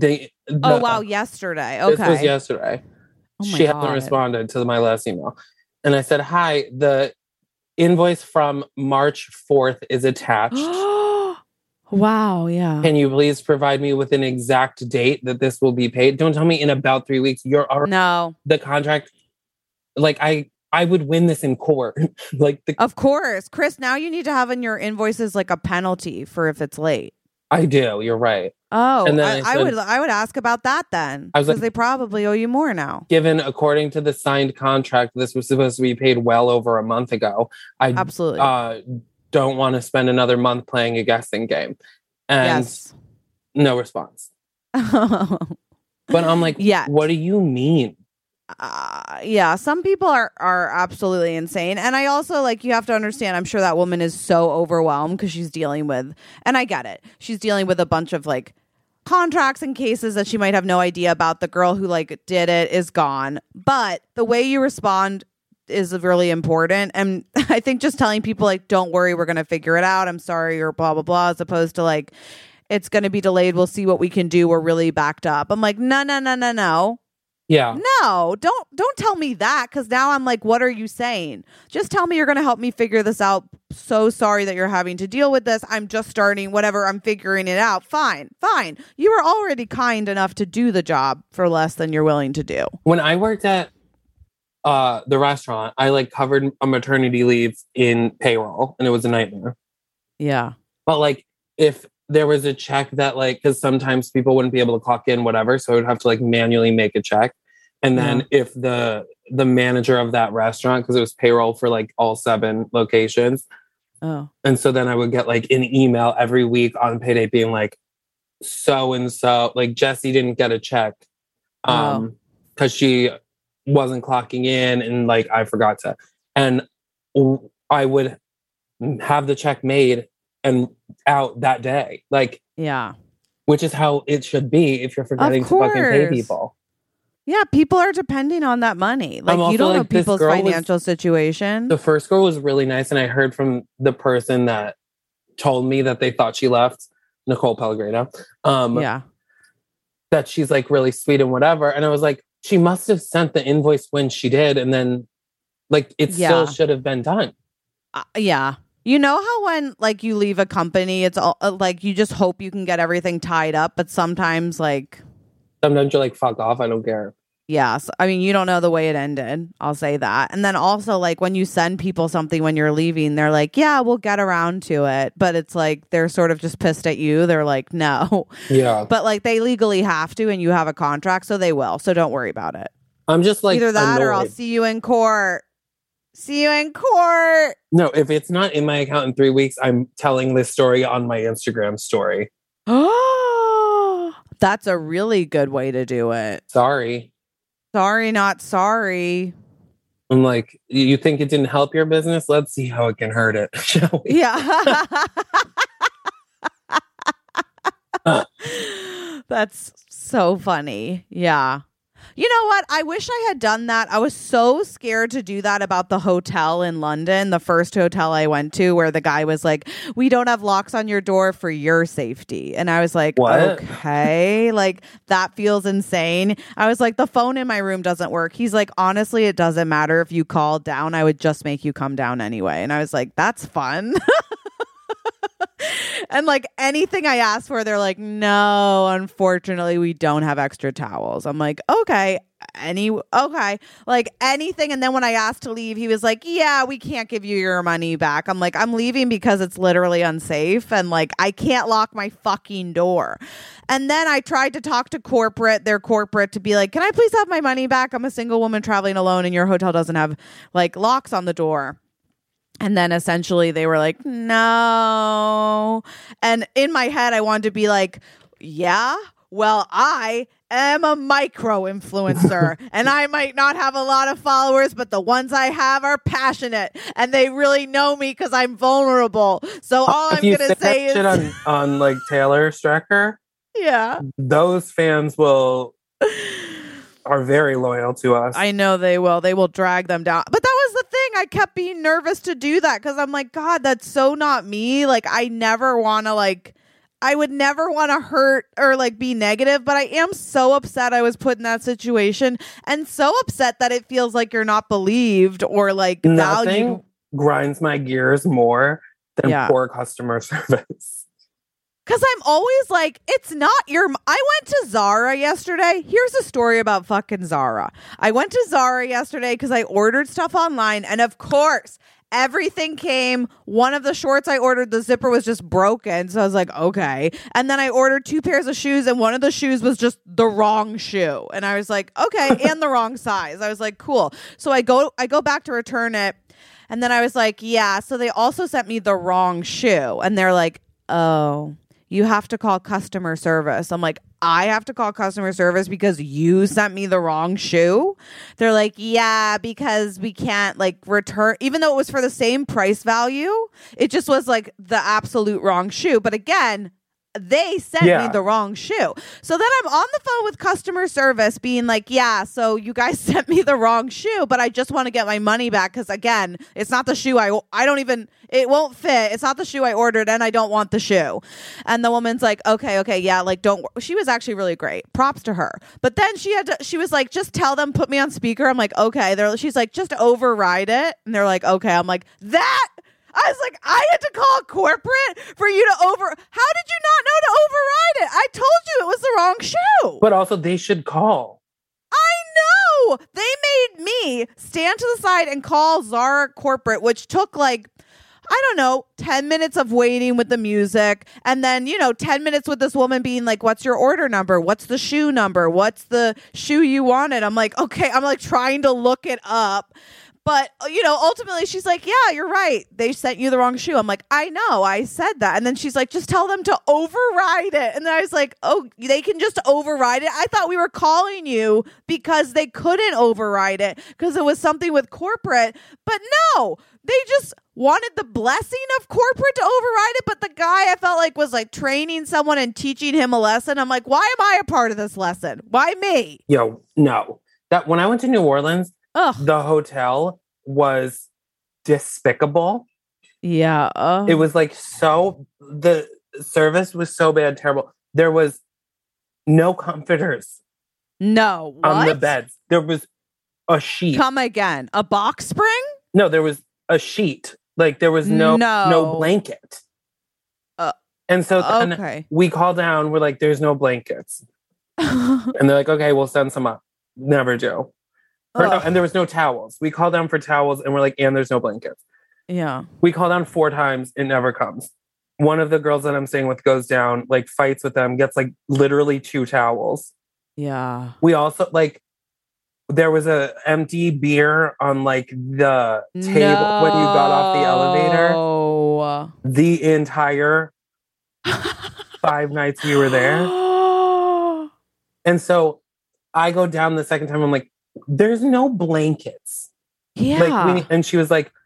Yesterday. Okay. This was yesterday. Oh my she God. hasn't responded to my last email. And I said, hi, the invoice from March 4th is attached. Wow, yeah. Can you please provide me with an exact date that this will be paid? Don't tell me in about 3 weeks. You're already the contract. Like, I would win this in court. Of course. Chris, now you need to have in your invoices like a penalty for if it's late. I do. You're right. Oh, and then I would ask about that then. Because they probably owe you more now. Given, according to the signed contract, this was supposed to be paid well over a month ago. I absolutely don't want to spend another month playing a guessing game. And no response. But I'm like, what do you mean? Some people are absolutely insane. And I also, like, you have to understand, I'm sure that woman is so overwhelmed because she's dealing with, and I get it, she's dealing with a bunch of like contracts and cases that she might have no idea about. The girl who like did it is gone. But the way you respond is really important. And I think just telling people like, don't worry, we're going to figure it out. I'm sorry, or blah, blah, blah, as opposed to like, it's going to be delayed. We'll see what we can do. We're really backed up. I'm like, no. Yeah. No, don't tell me that, because now I'm like, what are you saying? Just tell me you're going to help me figure this out. So sorry that you're having to deal with this. I'm just starting, whatever. I'm figuring it out. Fine. You were already kind enough to do the job for less than you're willing to do. When I worked at the restaurant, I like covered a maternity leave in payroll, and it was a nightmare. Yeah. But like, if there was a check that like, because sometimes people wouldn't be able to clock in, whatever, so I would have to like manually make a check. And then if the manager of that restaurant, because it was payroll for like all 7 locations. Oh. And so then I would get like an email every week on payday being like, so and so, like Jessie didn't get a check because she wasn't clocking in, and like I forgot to. And I would have the check made and out that day. Like, yeah. Which is how it should be if you're forgetting to fucking pay people. Yeah, people are depending on that money. Like, you don't know people's financial situation. The first girl was really nice, and I heard from the person that told me that they thought she left, Nicole Pellegrino, that she's like really sweet and whatever. And I was like, she must have sent the invoice when she did, and then like it still should have been done. Yeah. You know how when like you leave a company, it's all like you just hope you can get everything tied up, but sometimes you're like, fuck off, I don't care. Yes. I mean, you don't know the way it ended. I'll say that. And then also, like, when you send people something when you're leaving, they're like, yeah, we'll get around to it. But it's like, they're sort of just pissed at you. They're like, no. Yeah. But like, they legally have to, and you have a contract, so they will. So don't worry about it. I'm just like, either that annoyed. or I'll see you in court. See you in court. No, if it's not in my account in 3 weeks, I'm telling this story on my Instagram story. Oh, that's a really good way to do it. Sorry, not sorry. I'm like, you think it didn't help your business? Let's see how it can hurt it, shall we? Yeah. That's so funny. Yeah. You know what? I wish I had done that. I was so scared to do that about the hotel in London, the first hotel I went to, where the guy was like, we don't have locks on your door for your safety. And I was like, what? Okay, like that feels insane. I was like, the phone in my room doesn't work. He's like, honestly, it doesn't matter if you call down. I would just make you come down anyway. And I was like, that's fun. And like anything I asked for, they're like, no, unfortunately, we don't have extra towels. I'm like, okay, like anything. And then when I asked to leave, he was like, yeah, we can't give you your money back. I'm like, I'm leaving because it's literally unsafe. And like, I can't lock my fucking door. And then I tried to talk to their corporate to be like, can I please have my money back? I'm a single woman traveling alone, and your hotel doesn't have like locks on the door. And then essentially they were like, no. And in my head, I wanted to be like, yeah, well, I am a micro influencer and I might not have a lot of followers, but the ones I have are passionate and they really know me because I'm vulnerable. So all I'm going to say is shit on like Taylor Strecker. Yeah. Those fans are very loyal to us. I know they will. They will drag them down. But that was the thing. I kept being nervous to do that because I'm like, God, that's so not me. Like, I would never want to hurt or like be negative, but I am so upset I was put in that situation and so upset that it feels like you're not believed or like Nothing grinds my gears more than poor customer service. Because I'm always like, it's not I went to Zara yesterday. Here's a story about fucking Zara. I went to Zara yesterday because I ordered stuff online. And of course, everything came. One of the shorts I ordered, the zipper was just broken. So I was like, okay. And then I ordered 2 pairs of shoes. And one of the shoes was just the wrong shoe. And I was like, okay. And the wrong size. I was like, cool. So I go back to return it. And then I was like, yeah. So they also sent me the wrong shoe. And they're like, oh, you have to call customer service. I'm like, I have to call customer service because you sent me the wrong shoe? They're like, yeah, because we can't like return, even though it was for the same price value, it just was like the absolute wrong shoe. But again, they sent me the wrong shoe. So then I'm on the phone with customer service being like, yeah, so you guys sent me the wrong shoe, but I just want to get my money back because, again, it's not the shoe I don't even, it won't fit. It's not the shoe I ordered and I don't want the shoe. And the woman's like, okay, yeah, like don't, she was actually really great. Props to her. But then she was like, just tell them, put me on speaker. I'm like, okay. She's like, just override it. And they're like, okay. I'm like, that? I was like, I had to call corporate for you to how did you not know to override it? I told you it was the wrong shoe. But also they should call. I know. They made me stand to the side and call Zara corporate, which took like, I don't know, 10 minutes of waiting with the music. And then, 10 minutes with this woman being like, what's your order number? What's the shoe number? What's the shoe you wanted? I'm like, okay, I'm like trying to look it up. But, ultimately she's like, yeah, you're right. They sent you the wrong shoe. I'm like, I know, I said that. And then she's like, just tell them to override it. And then I was like, oh, they can just override it. I thought we were calling you because they couldn't override it because it was something with corporate. But no, they just wanted the blessing of corporate to override it. But the guy I felt like was like training someone and teaching him a lesson. I'm like, why am I a part of this lesson? Why me? Yo, no. That when I went to New Orleans, the hotel was despicable. Yeah. It was like the service was so bad, terrible. There was no comforters. No. What? On the beds. There was a sheet. Come again. A box spring? No, there was a sheet. Like there was no blanket. And so then we call down, we're like, there's no blankets. And they're like, okay, we'll send some up. Never do. And there was no towels. We call down for towels and we're like, and there's no blankets. Yeah. We call down 4 times. It never comes. One of the girls that I'm staying with goes down, like fights with them, gets like literally 2 towels. Yeah. We also there was a empty beer on like the table when you got off the elevator. The entire 5 nights we were there. And so I go down the second time. I'm like, there's no blankets. Yeah. And she was like,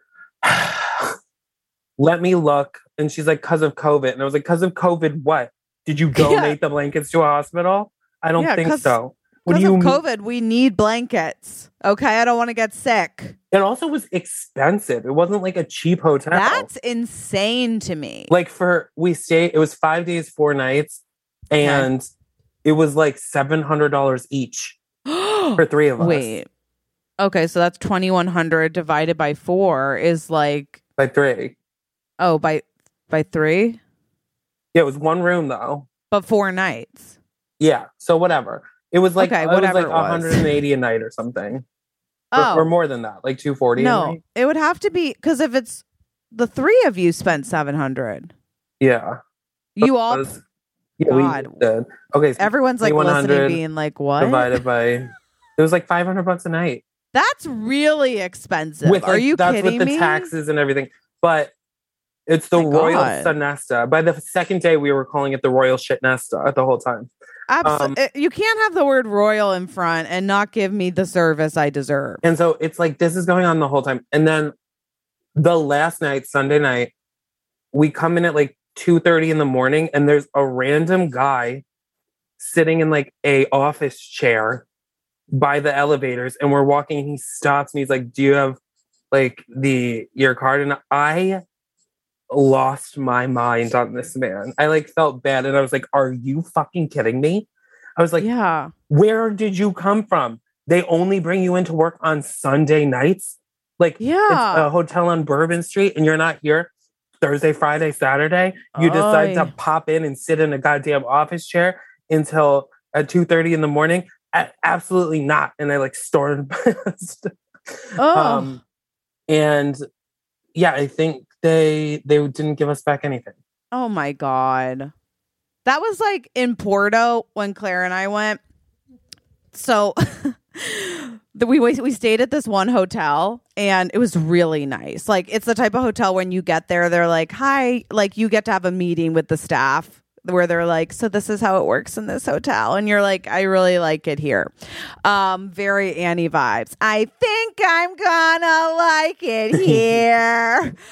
let me look. And she's like, because of COVID. And I was like, because of COVID, what? Did you donate the blankets to a hospital? I don't think so. Because of COVID, we need blankets. Okay, I don't want to get sick. It also was expensive. It wasn't like a cheap hotel. That's insane to me. Like it was 5 days, 4 nights. And it was like $700 each. For 3 of us. Wait. Okay, so that's 2,100 divided by 4 is like by 3. Oh, by 3? Yeah, it was 1 room though. But 4 nights. Yeah, so whatever. It was like whatever it was like 180 a night or something. Or more than that, like 240 a night. It would have to be because if it's the 3 of you spent 700. Yeah. You all God. We did. Okay, so everyone's like listening being like, what? Divided by it was like $500 a night. That's really expensive. Are you that's kidding with me? The taxes and everything. But it's the Royal Sonesta. By the second day, we were calling it the Royal Shitnesta the whole time. You can't have the word royal in front and not give me the service I deserve. And so it's like this is going on the whole time. And then the last night, Sunday night, we come in at like 2:30 in the morning, and there's a random guy sitting in like a office chair by the elevators, and we're walking and he stops and he's like, do you have like your card? And I lost my mind on this man. I like felt bad and I was like, are you fucking kidding me? I was like, yeah, where did you come from? They only bring you into work on Sunday nights? Like, it's a hotel on Bourbon Street and you're not here Thursday, Friday, Saturday. You decide to pop in and sit in a goddamn office chair until at 2:30 in the morning. Absolutely not. And I like stormed past. And yeah, I think they didn't give us back anything. Oh my God. That was like in Porto when Claire and I went. So we stayed at this one hotel and it was really nice. Like it's the type of hotel when you get there, they're like, hi, like you get to have a meeting with the staff where they're like, so this is how it works in this hotel. And you're like, I really like it here. Very Annie vibes. I think I'm gonna like it here.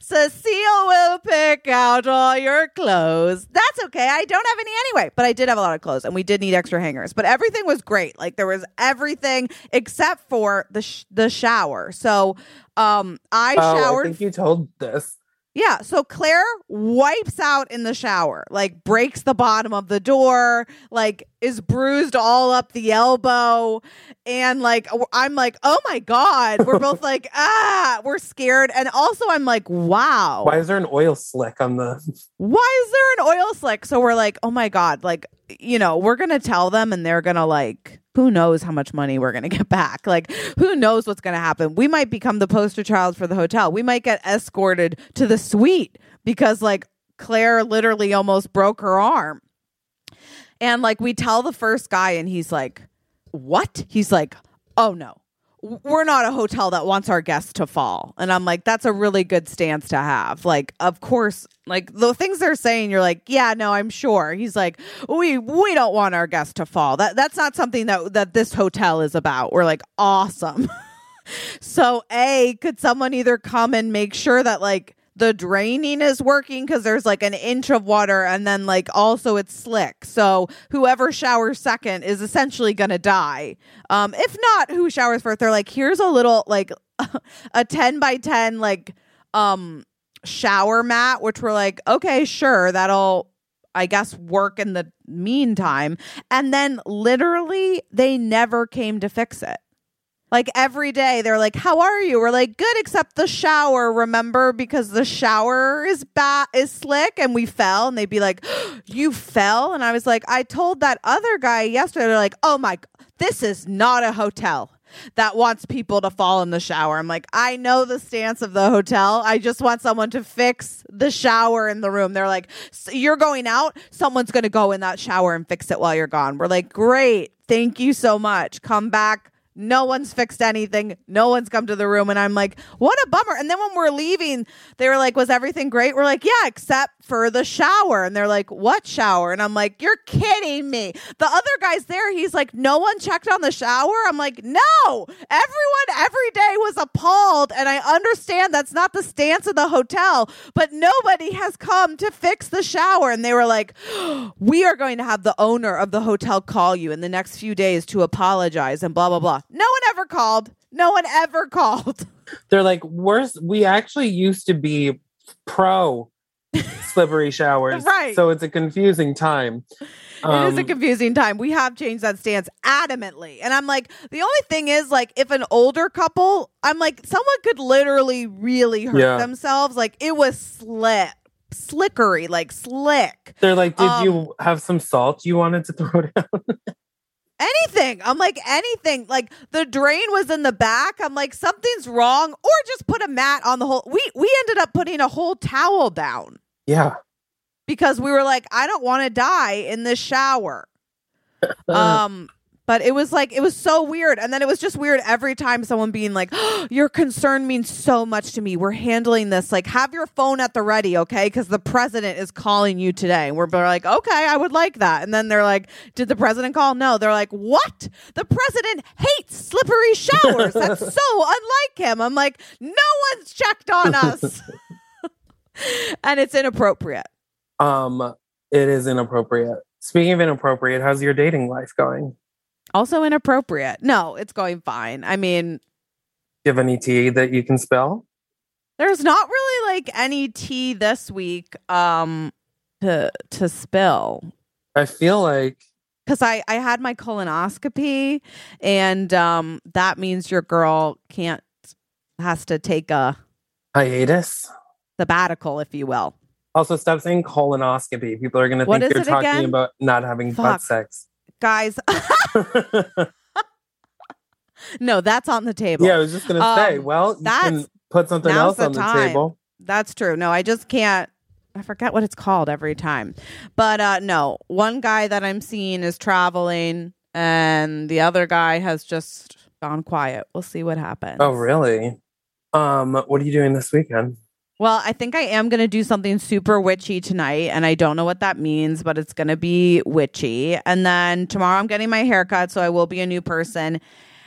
Cecile will pick out all your clothes. That's okay. I don't have any anyway, but I did have a lot of clothes and we did need extra hangers, but everything was great. Like there was everything except for the shower. So, I showered. I think you told this. Yeah, so Claire wipes out in the shower, like breaks the bottom of the door, like is bruised all up the elbow. And like, I'm like, oh my God. We're both like, we're scared. And also I'm like, wow. Why is there an oil slick on the... Why is there an oil slick? So we're like, oh my God, like, we're going to tell them and they're going to like, who knows how much money we're going to get back? Like, who knows what's going to happen? We might become the poster child for the hotel. We might get escorted to the suite because like Claire literally almost broke her arm. And like we tell the first guy and he's like, what? He's like, oh no, we're not a hotel that wants our guests to fall. And I'm like, that's a really good stance to have. Like, of course, like the things they're saying, you're like, yeah, no, I'm sure. He's like, we don't want our guests to fall. That's not something that this hotel is about. We're like, awesome. So could someone either come and make sure that like the draining is working because there's like an inch of water and then like also it's slick. So whoever showers second is essentially going to die. If not, who showers first? They're like, here's a little like a 10 by 10 like shower mat, which we're like, okay, sure. That'll, I guess, work in the meantime. And then literally they never came to fix it. Like every day they're like, how are you? We're like, good, except the shower, remember? Because the shower is slick and we fell. And they'd be like, you fell? And I was like, I told that other guy yesterday. They're like, oh my, this is not a hotel that wants people to fall in the shower. I'm like, I know the stance of the hotel. I just want someone to fix the shower in the room. They're like, so you're going out? Someone's going to go in that shower and fix it while you're gone. We're like, great. Thank you so much. Come back. No one's fixed anything. No one's come to the room. And I'm like, what a bummer. And then when we're leaving, they were like, was everything great? We're like, yeah, except for the shower. And they're like, what shower? And I'm like, you're kidding me. The other guy's there. He's like, no one checked on the shower. I'm like, no, everyone every day was appalled. And I understand that's not the stance of the hotel, but nobody has come to fix the shower. And they were like, we are going to have the owner of the hotel call you in the next few days to apologize and blah, blah, blah. No one ever called. No one ever called. They're like, we actually used to be pro slippery showers. Right. So it's a confusing time. It is a confusing time. We have changed that stance adamantly. And I'm like, the only thing is like, if an older couple, I'm like, someone could literally really hurt themselves. Like it was slickery, like slick. They're like, did you have some salt you wanted to throw down? Anything. I'm like, anything. Like the drain was in the back. I'm like, something's wrong. Or just put a mat on the whole. We ended up putting a whole towel down. Yeah. Because we were like, I don't want to die in this shower. But it was like, it was so weird. And then it was just weird every time someone being like, oh, your concern means so much to me. We're handling this. Like, have your phone at the ready, okay? Because the president is calling you today. And we're like, okay, I would like that. And then they're like, did the president call? No. They're like, what? The president hates slippery showers. That's so unlike him. I'm like, no one's checked on us. And it's inappropriate. It is inappropriate. Speaking of inappropriate, how's your dating life going? Also inappropriate. No, it's going fine. I mean, do you have any tea that you can spill? There's not really like any tea this week to spill. I feel like because I had my colonoscopy and that means your girl has to take a hiatus, sabbatical, if you will. Also, stop saying colonoscopy. People are going to think you're talking again? About not having butt sex. Guys. No, that's on the table. Yeah, I was just going to say, well, you can put something else on the table. That's true. No, I just can't. I forget what it's called every time. But no, one guy that I'm seeing is traveling and the other guy has just gone quiet. We'll see what happens. Oh, really? What are you doing this weekend? Well, I think I am going to do something super witchy tonight, and I don't know what that means, but it's going to be witchy. And then tomorrow I'm getting my hair cut, so I will be a new person.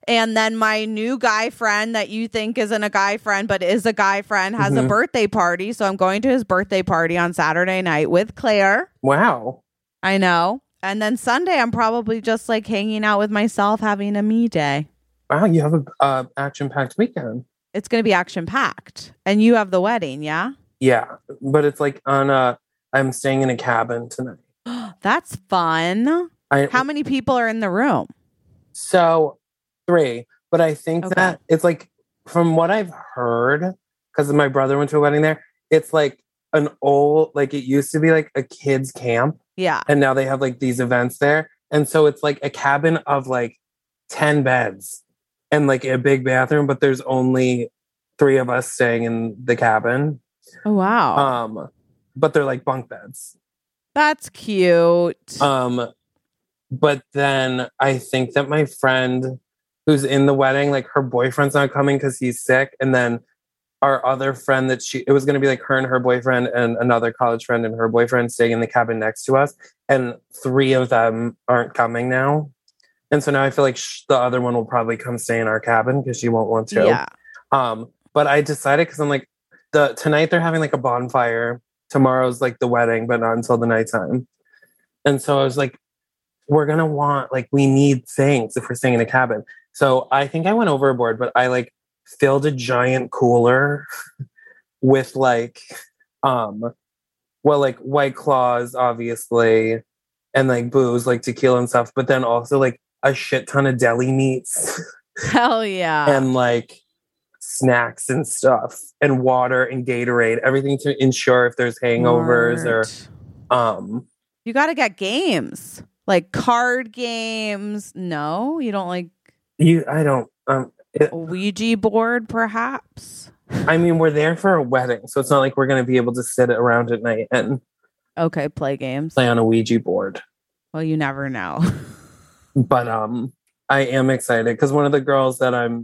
And then my new guy friend that you think isn't a guy friend, but is a guy friend, has a birthday party. So I'm going to his birthday party on Saturday night with Claire. Wow. I know. And then Sunday, I'm probably just like hanging out with myself, having a me day. Wow, you have a action-packed weekend. It's going to be action-packed. And you have the wedding, yeah? Yeah, but it's like I'm staying in a cabin tonight. That's fun. How many people are in the room? So 3, but I think that it's like, from what I've heard, because my brother went to a wedding there, it's like an old, like it used to be like a kid's camp. Yeah. And now they have like these events there. And so it's like a cabin of like 10 beds and like a big bathroom, but there's only 3 of us staying in the cabin. Oh, wow. But they're like bunk beds. That's cute. But then I think that my friend who's in the wedding, like her boyfriend's not coming because he's sick. And then our other friend it was going to be like her and her boyfriend and another college friend and her boyfriend staying in the cabin next to us. And 3 of them aren't coming now. And so now I feel like the other one will probably come stay in our cabin because she won't want to. Yeah. But I decided, because I'm like, tonight they're having like a bonfire. Tomorrow's like the wedding, but not until the nighttime. And so I was like, we're going to want, like, we need things if we're staying in a cabin. So I think I went overboard, but I like filled a giant cooler with like, like White Claws, obviously, and like booze, like tequila and stuff, but then also like a shit ton of deli meats. Hell yeah. And like snacks and stuff and water and Gatorade, everything to ensure if there's hangovers or you got to get games, like card games. No, you don't like I don't a Ouija board, perhaps. I mean, we're there for a wedding, so it's not like we're going to be able to sit around at night and play games, play on a Ouija board. Well, you never know. But I am excited because one of the girls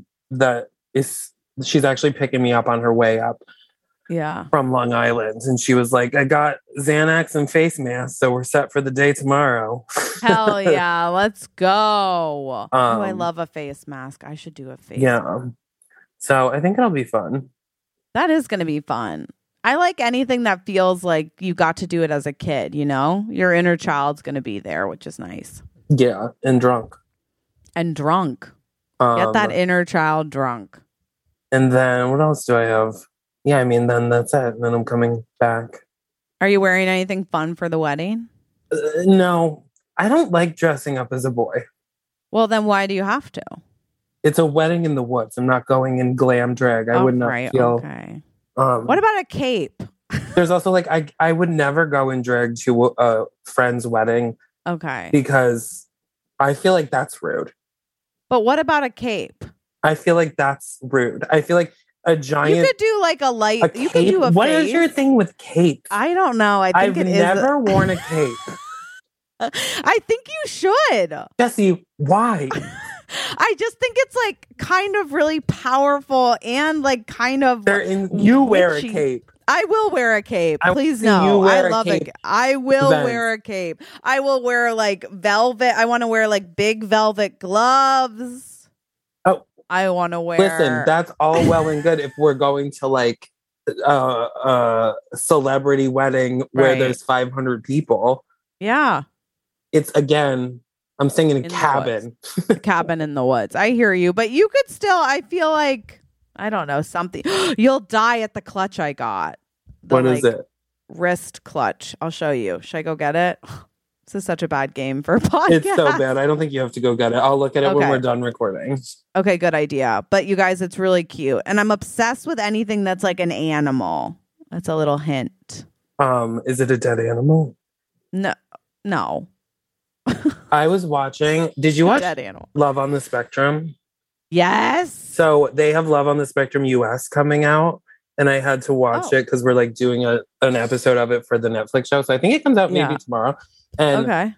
she's actually picking me up on her way up. Yeah. From Long Island. And she was like, I got Xanax and face masks, so we're set for the day tomorrow. Hell yeah. Let's go. I love a face mask. I should do a face mask. So I think it'll be fun. That is going to be fun. I like anything that feels like you got to do it as a kid, you know? Your inner child's going to be there, which is nice. Yeah. And drunk. Get that inner child drunk. And then what else do I have? Yeah, I mean, then that's it. And then I'm coming back. Are you wearing anything fun for the wedding? No, I don't like dressing up as a boy. Well, then why do you have to? It's a wedding in the woods. I'm not going in glam drag. I would not feel... Okay. What about a cape? There's also like, I would never go in drag to a friend's wedding. Okay. Because I feel like that's rude. But what about a cape? I feel like that's rude. I feel like a giant... You could do like a light... You could do a What face. is your thing with capes? I don't know. I've never worn a cape. I think you should. Jessie, why? I just think it's like kind of really powerful and like kind of... You wear a cape. I will wear a cape. Please no. I love it. I will wear a cape. I will wear like velvet. I want to wear like big velvet gloves. I want to wear... Listen, that's all well and good if we're going to like a celebrity wedding where there's 500 people. Yeah. It's, again, I'm saying in a cabin. A cabin in the woods. I hear you. But you could still, I feel like, I don't know, something. You'll die at the clutch I got. What is it? Wrist clutch. I'll show you. Should I go get it? This is such a bad game for a podcast. It's so bad. I don't think you have to go get it. I'll look at it when we're done recording. Okay, good idea. But you guys, it's really cute. And I'm obsessed with anything that's like an animal. That's a little hint. Is it a dead animal? No. I was watching. Did you watch Dead animal. Love on the Spectrum? Yes. So they have Love on the Spectrum US coming out. And I had to watch it because we're like doing an episode of it for the Netflix show. So I think it comes out maybe tomorrow. And I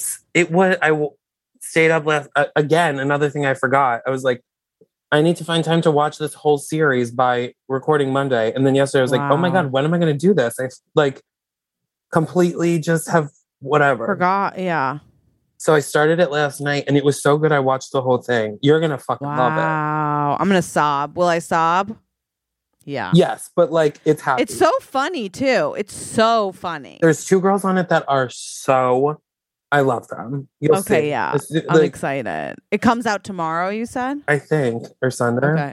stayed up last again. Another thing I forgot. I was like, I need to find time to watch this whole series by recording Monday. And then yesterday I was like, oh my God, when am I going to do this? I like completely just have whatever. Forgot. Yeah. So I started it last night and it was so good I watched the whole thing. You're going to fucking love it. Wow. I'm going to sob. Will I sob? Yeah. Yes, but like it's happy. It's so funny too. It's so funny. There's 2 girls on it that are so... I love them. You'll see. Yeah. It's, I'm excited. It comes out tomorrow, you said? I think, or Sunday. Okay.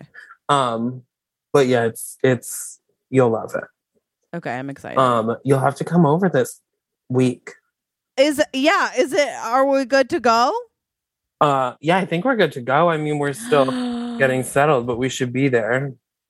But yeah, it's you'll love it. Okay, I'm excited. You'll have to come over this week. Is it are we good to go? Yeah, I think we're good to go. I mean, we're still getting settled, but we should be there.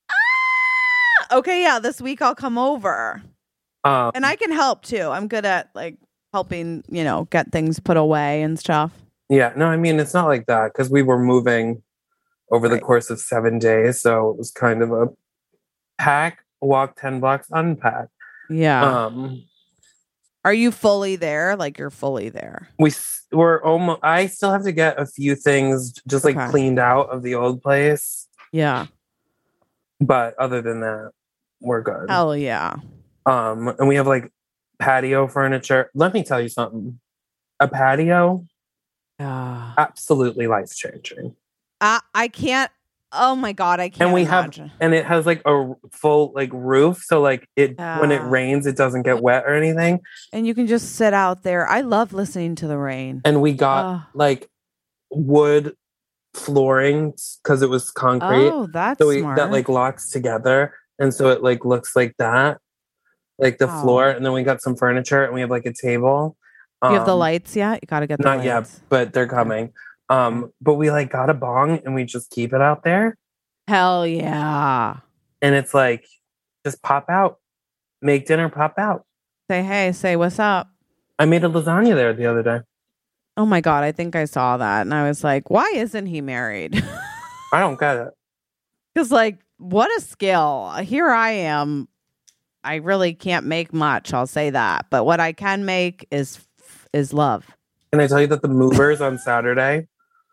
Okay, yeah, this week I'll come over. And I can help too. I'm good at like helping, get things put away and stuff. Yeah, no, I mean, it's not like that because we were moving over the course of 7 days. So it was kind of a pack, walk 10 blocks, unpack. Yeah. Are you fully there? Like you're fully there? We're almost, I still have to get a few things just like cleaned out of the old place. Yeah. But other than that, we're good. Hell yeah. And we have like patio furniture. Let me tell you something. A patio, absolutely life changing. I can't. Oh my God, I can't. And imagine. And it has like a full like roof, so like when it rains, it doesn't get wet or anything. And you can just sit out there. I love listening to the rain. And we got like wood flooring because it was concrete. Oh, that's smart. That like locks together, and so it like looks like that. Like the floor, and then we got some furniture, and we have like a table. You have the lights yet? You got to get the lights. Not yet, but they're coming. But we like got a bong, and we just keep it out there. Hell yeah! And it's like, just pop out, make dinner, pop out. Say hey, say what's up. I made a lasagna there the other day. Oh my God, I think I saw that, and I was like, why isn't he married? I don't get it. Because like, what a skill! Here I am. I really can't make much, I'll say that. But what I can make is love. Can I tell you that the movers on Saturday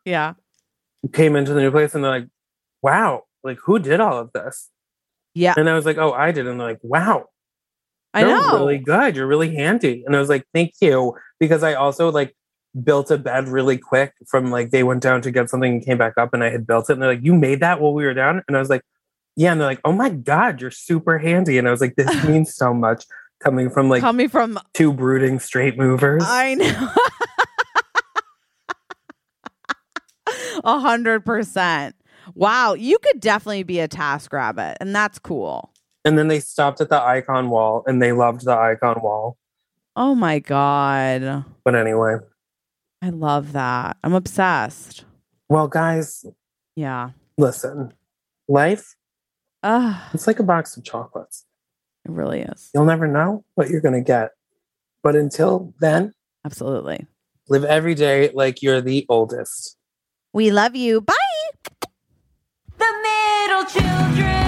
came into the new place and they're like, wow, like who did all of this? Yeah. And I was like, oh, I did. And they're like, wow. I know. Really good. You're really handy. And I was like, thank you. Because I also like built a bed really quick from like they went down to get something and came back up and I had built it. And they're like, you made that while we were down? And I was like, yeah, and they're like, oh my God, you're super handy. And I was like, this means so much coming from 2 brooding straight movers. I know. 100%. Wow, you could definitely be a TaskRabbit, and that's cool. And then they stopped at the icon wall, and they loved the icon wall. Oh my God. But anyway. I love that. I'm obsessed. Well, guys. Yeah. Listen, life. It's like a box of chocolates. It really is. You'll never know what you're going to get. But until then, absolutely. Live every day like you're the oldest. We love you. Bye. The Middle Children.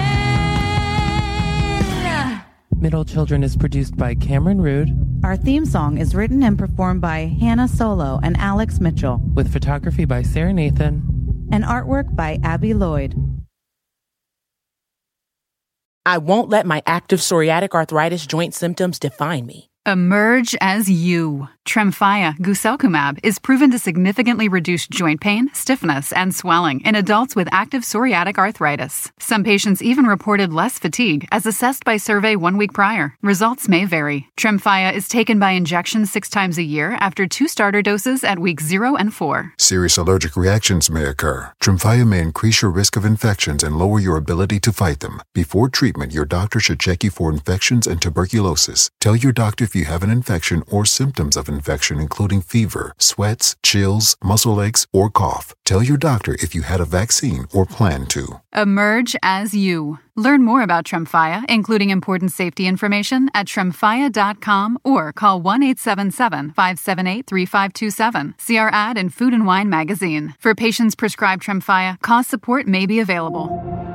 Middle Children is produced by Cameron Rood. Our theme song is written and performed by Hannah Solo and Alex Mitchell. With photography by Sarah Nathan. And artwork by Abby Lloyd. I won't let my active psoriatic arthritis joint symptoms define me. Emerge as you. Tremfya guselkumab is proven to significantly reduce joint pain, stiffness, and swelling in adults with active psoriatic arthritis. Some patients even reported less fatigue as assessed by survey 1 week prior. Results may vary. Tremfya is taken by injection 6 times a year after 2 starter doses at weeks 0 and 4. Serious allergic reactions may occur. Tremfya may increase your risk of infections and lower your ability to fight them. Before treatment, your doctor should check you for infections and tuberculosis. Tell your doctor if you have an infection or symptoms of infection, including fever, sweats, chills, muscle aches, or cough. Tell your doctor if you had a vaccine or plan to. Emerge as you. Learn more about Tremfya, including important safety information, at tremfya.com or call 1-877-578-3527. See our ad in Food and Wine magazine. For patients prescribed Tremfya, cost support may be available.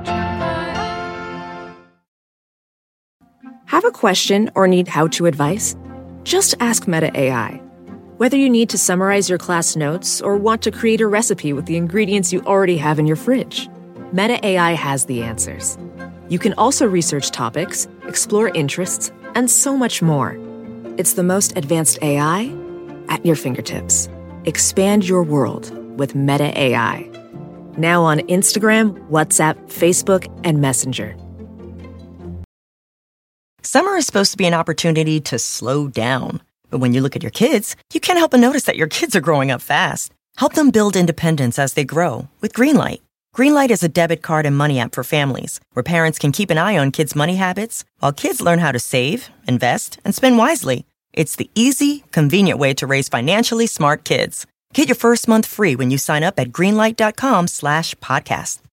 Have a question or need how-to advice? Just ask Meta AI. Whether you need to summarize your class notes or want to create a recipe with the ingredients you already have in your fridge, Meta AI has the answers. You can also research topics, explore interests, and so much more. It's the most advanced AI at your fingertips. Expand your world with Meta AI. Now on Instagram, WhatsApp, Facebook, and Messenger. Summer is supposed to be an opportunity to slow down. But when you look at your kids, you can't help but notice that your kids are growing up fast. Help them build independence as they grow with Greenlight. Greenlight is a debit card and money app for families where parents can keep an eye on kids' money habits while kids learn how to save, invest, and spend wisely. It's the easy, convenient way to raise financially smart kids. Get your first month free when you sign up at greenlight.com/podcast.